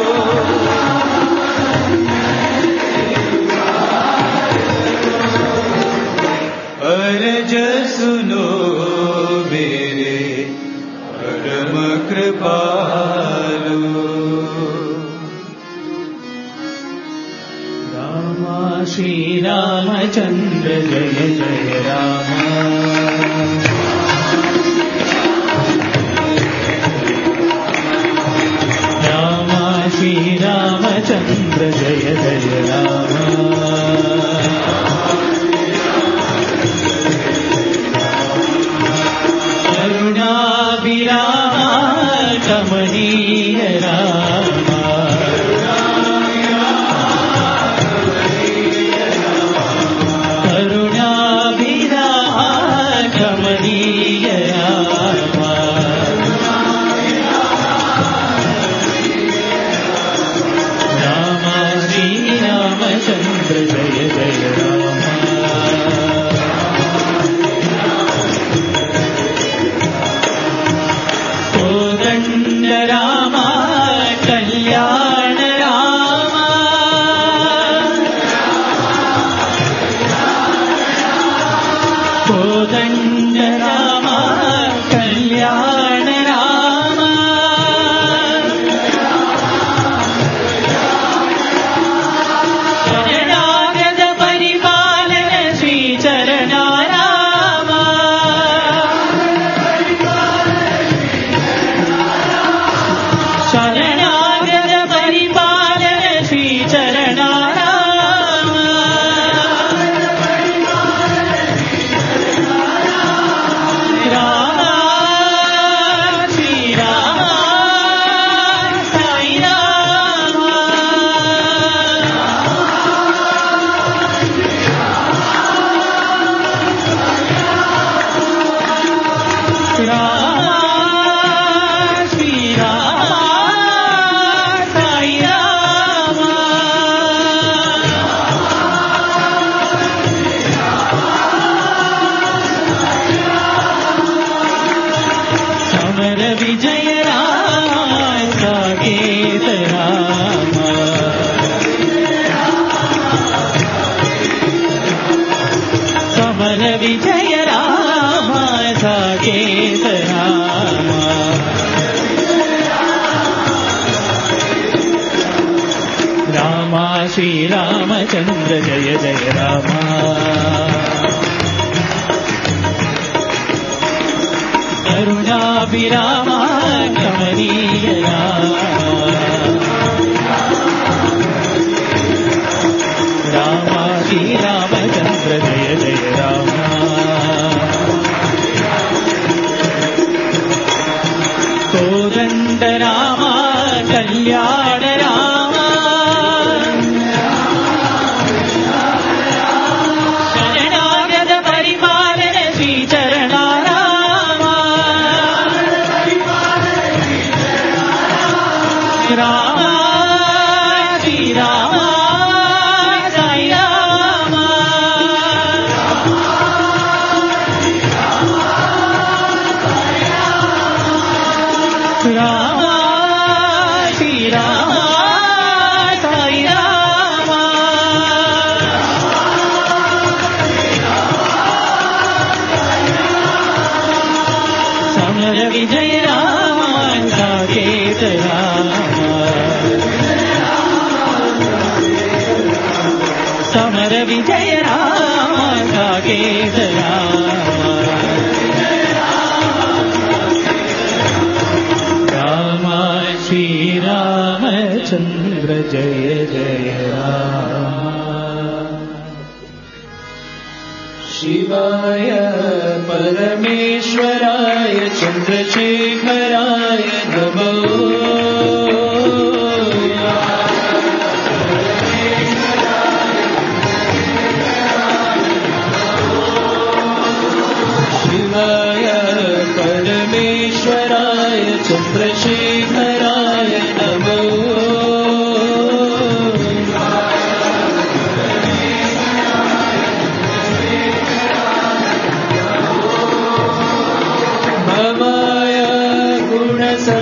अर्ज सुनो मेरे परम कृपालु। रामा श्री रामचंद्र जय जय रामा, श्री रामचंद्र जय जय रामा। करुणाभिरामा कमनीय रामा, करुणाभिरामा कमनीय रामा। रामचंद्र जय जय रामा। कोदंड रामा कल्याण रामा, कोदंड रामा कल्याण रामा। शरणागत परिपालन श्री चरणा रामा, समर विजय राम साकेत राम रामा श्री रामचंद्र जय जय रामा करुणाभिरामा कमनीय रामा श्री रामचंद्र जय जय रामा कोदंड रामा कल्याण रामा शरणागत परिपालन श्री चरणा रामा रामा श्री रामा साई रामा रामा श्री रामा साई रामा समर विजय रामा साकेत रामा समर विजय रामा साकेत रामा रामा श्री रामचंद्र जय जय राम शिवाय परमेश्वराय चंद्रशेखराय नमो शिवाय परमेश्वराय चंद्रशेखराय नमो भवाय गुणस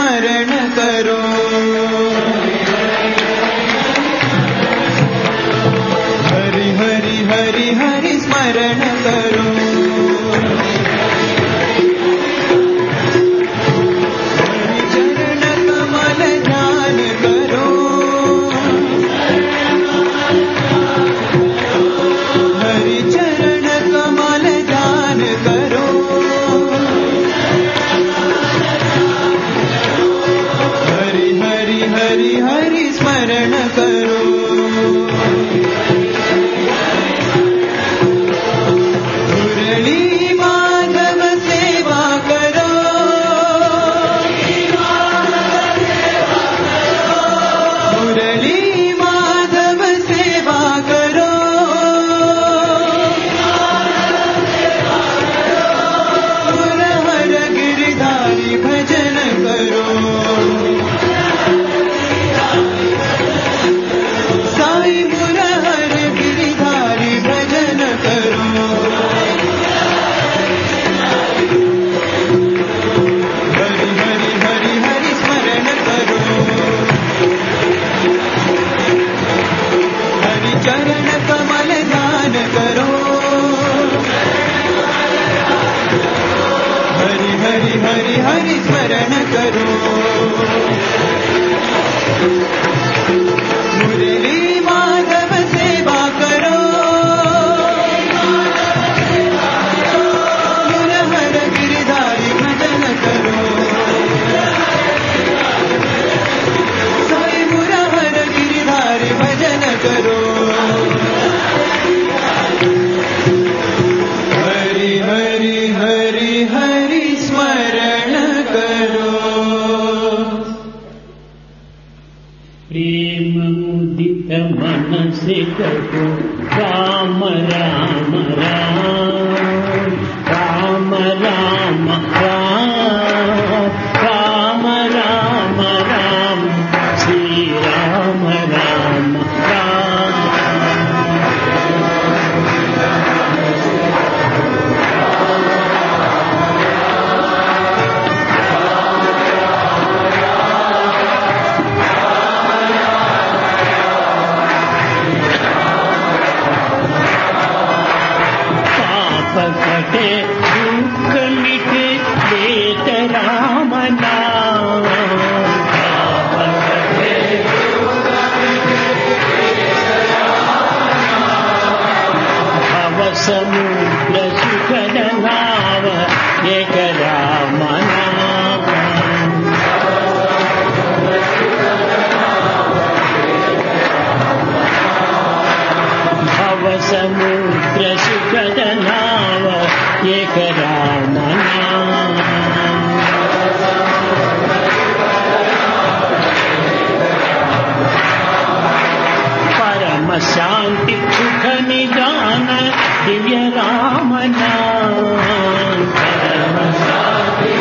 स्मरण करो। हरि हरि हरि हरि स्मरण करो। हरि चरण कमल ध्यान करो। हरि चरण कमल ध्यान करो। हरि हरि हरि हरि स्मरण करो। मुरली माधव सेवा करो। मुरली माधव सेवा करो। मुरहर गिरधारी भजन करो। साई मुरहर गिरधारी भजन करो। हरि हरि हरि हरि स्मरण करो। हरि चरण कमल ध्यान करो। हरि हरि हरि हरि स्मरण करो। मुरली माधव सेवा करो। मुरहर गिरधारी भजन करो। साई मुरहर गिरधारी भजन करो। हरि हरि हरि हरि स्मरण करो। प्रेम मुदित मन से कहो राम राम राम राम राम राम राम राम राम श्री राम राम राम। पाप कटे दुख मिटे लेत राम नाम। पाप कटे भव समुद्र सुखद नाव एक राम नाम। भव समुद्र सुखद नाव एक राम नाम। परम शांति सुख निदान दिव्य राम नाम। परम शांति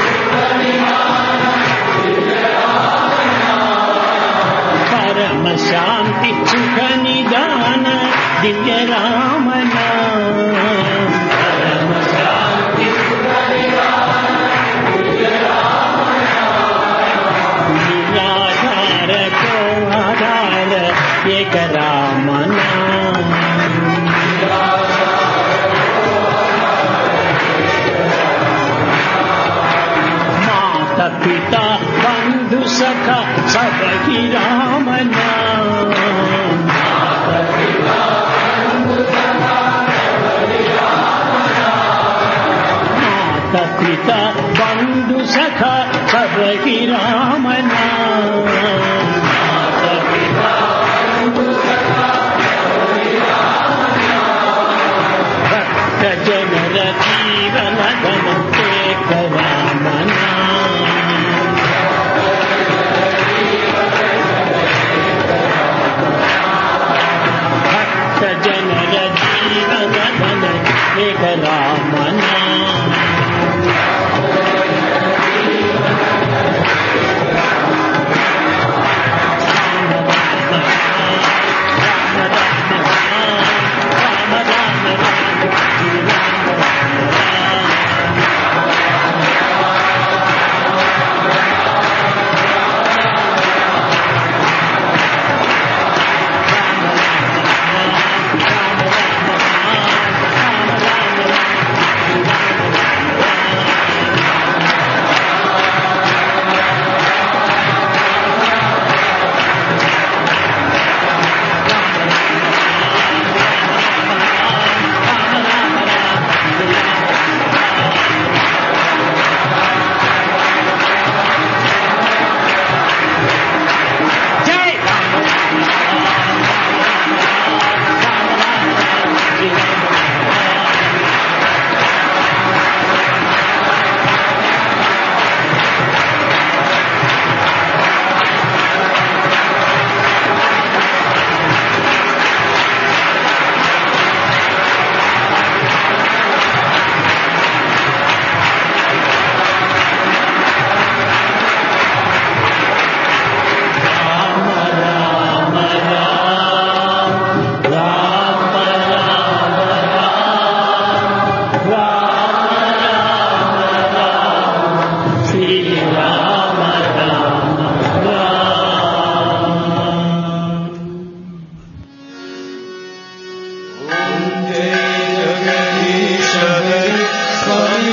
परम शांति सुख निदान दिव्य राम नाम। परम शांति निराधार को आधार एक राम नाम। माता पिता बंधु सखा सब ही राम नाम। माता पिता माता पिता बंधु सखा सब ही राम नाम। माता पिता भक्त जनर जीवन धन एक राम नाम। भक्त जनर जीवन धन एक राम नाम।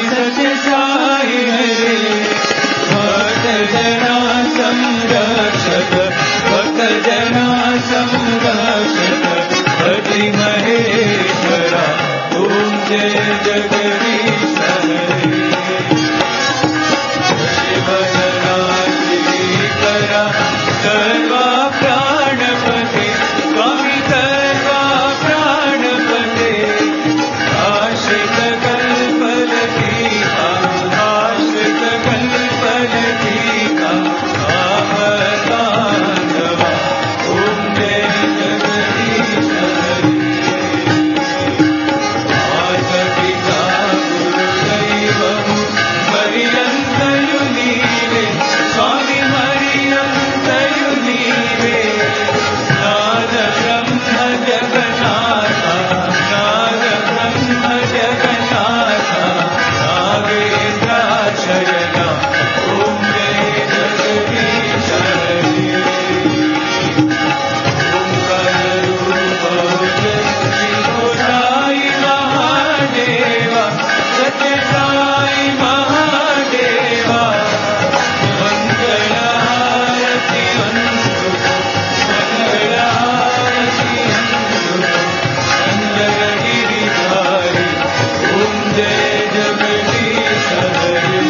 सत्य साई हरे भक्त जना संरक्षक भक्त जना संरक्षक हरि महेश्वरा ओम जय जगदीश हरे शिवनाशिकरा सर्वा प्राणपते स्वामी सर्वा प्राणपते आश्रित कल्पलतीका आश्रित कल्पलतीका आवतांडवा ओम जय जगदीश हरे माता पिता गुरुदैवं पर्यन्तयु नीवे स्वामी मर्यन्तयु नीवे नाद ब्रह्म जगन्नाथा नाद ब्रह्म जगन्नाथा नागेन्द्राशयना ओम जय जगदीश हरे ओंकार रूप साई महादेवा सत्य साई महादेवा मंगलारती अंतु मंगलारती अंतु संजय गिरिधारी ओम जय जगदीश हरे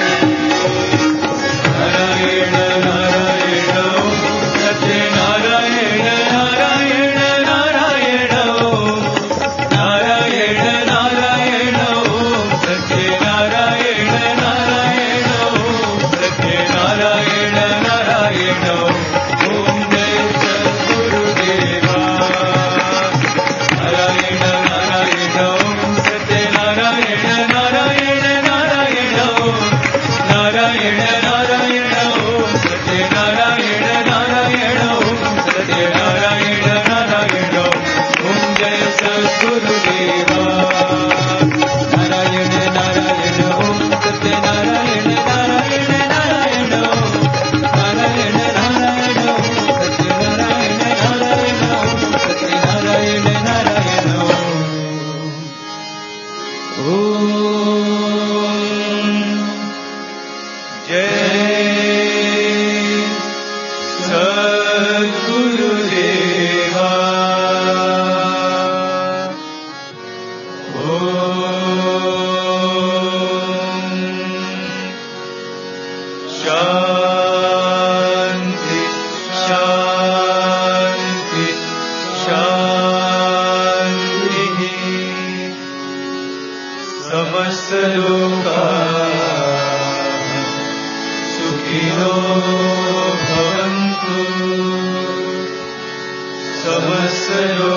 नारायण नारायण ओम सत्य नारायण नारायण नारायण ओम नारायण नारायण ओम सत्य नारायण नारायण ओम सत्य नारायण नारायण ओम जय सद्गुरुदेवा नारायण नारायण ओम सत्य नारायण नारायण नारायण ओम नारायण नारायण ओम सत्य नारायण नारायण ओम सत्य नारायण नारायण ओम जय सद्गुरुदेवा नारायण नारायण ओम सत्य नारायण नारायण नारायण ओम नारायण नारायण ओम सत्य नारायण नारायण ओम सत्य नारायण नारायण ओम जय सद्गुरुदेवा शांति शांति शांति समस्त लोकाः सुखिनो भवन्तु समस्त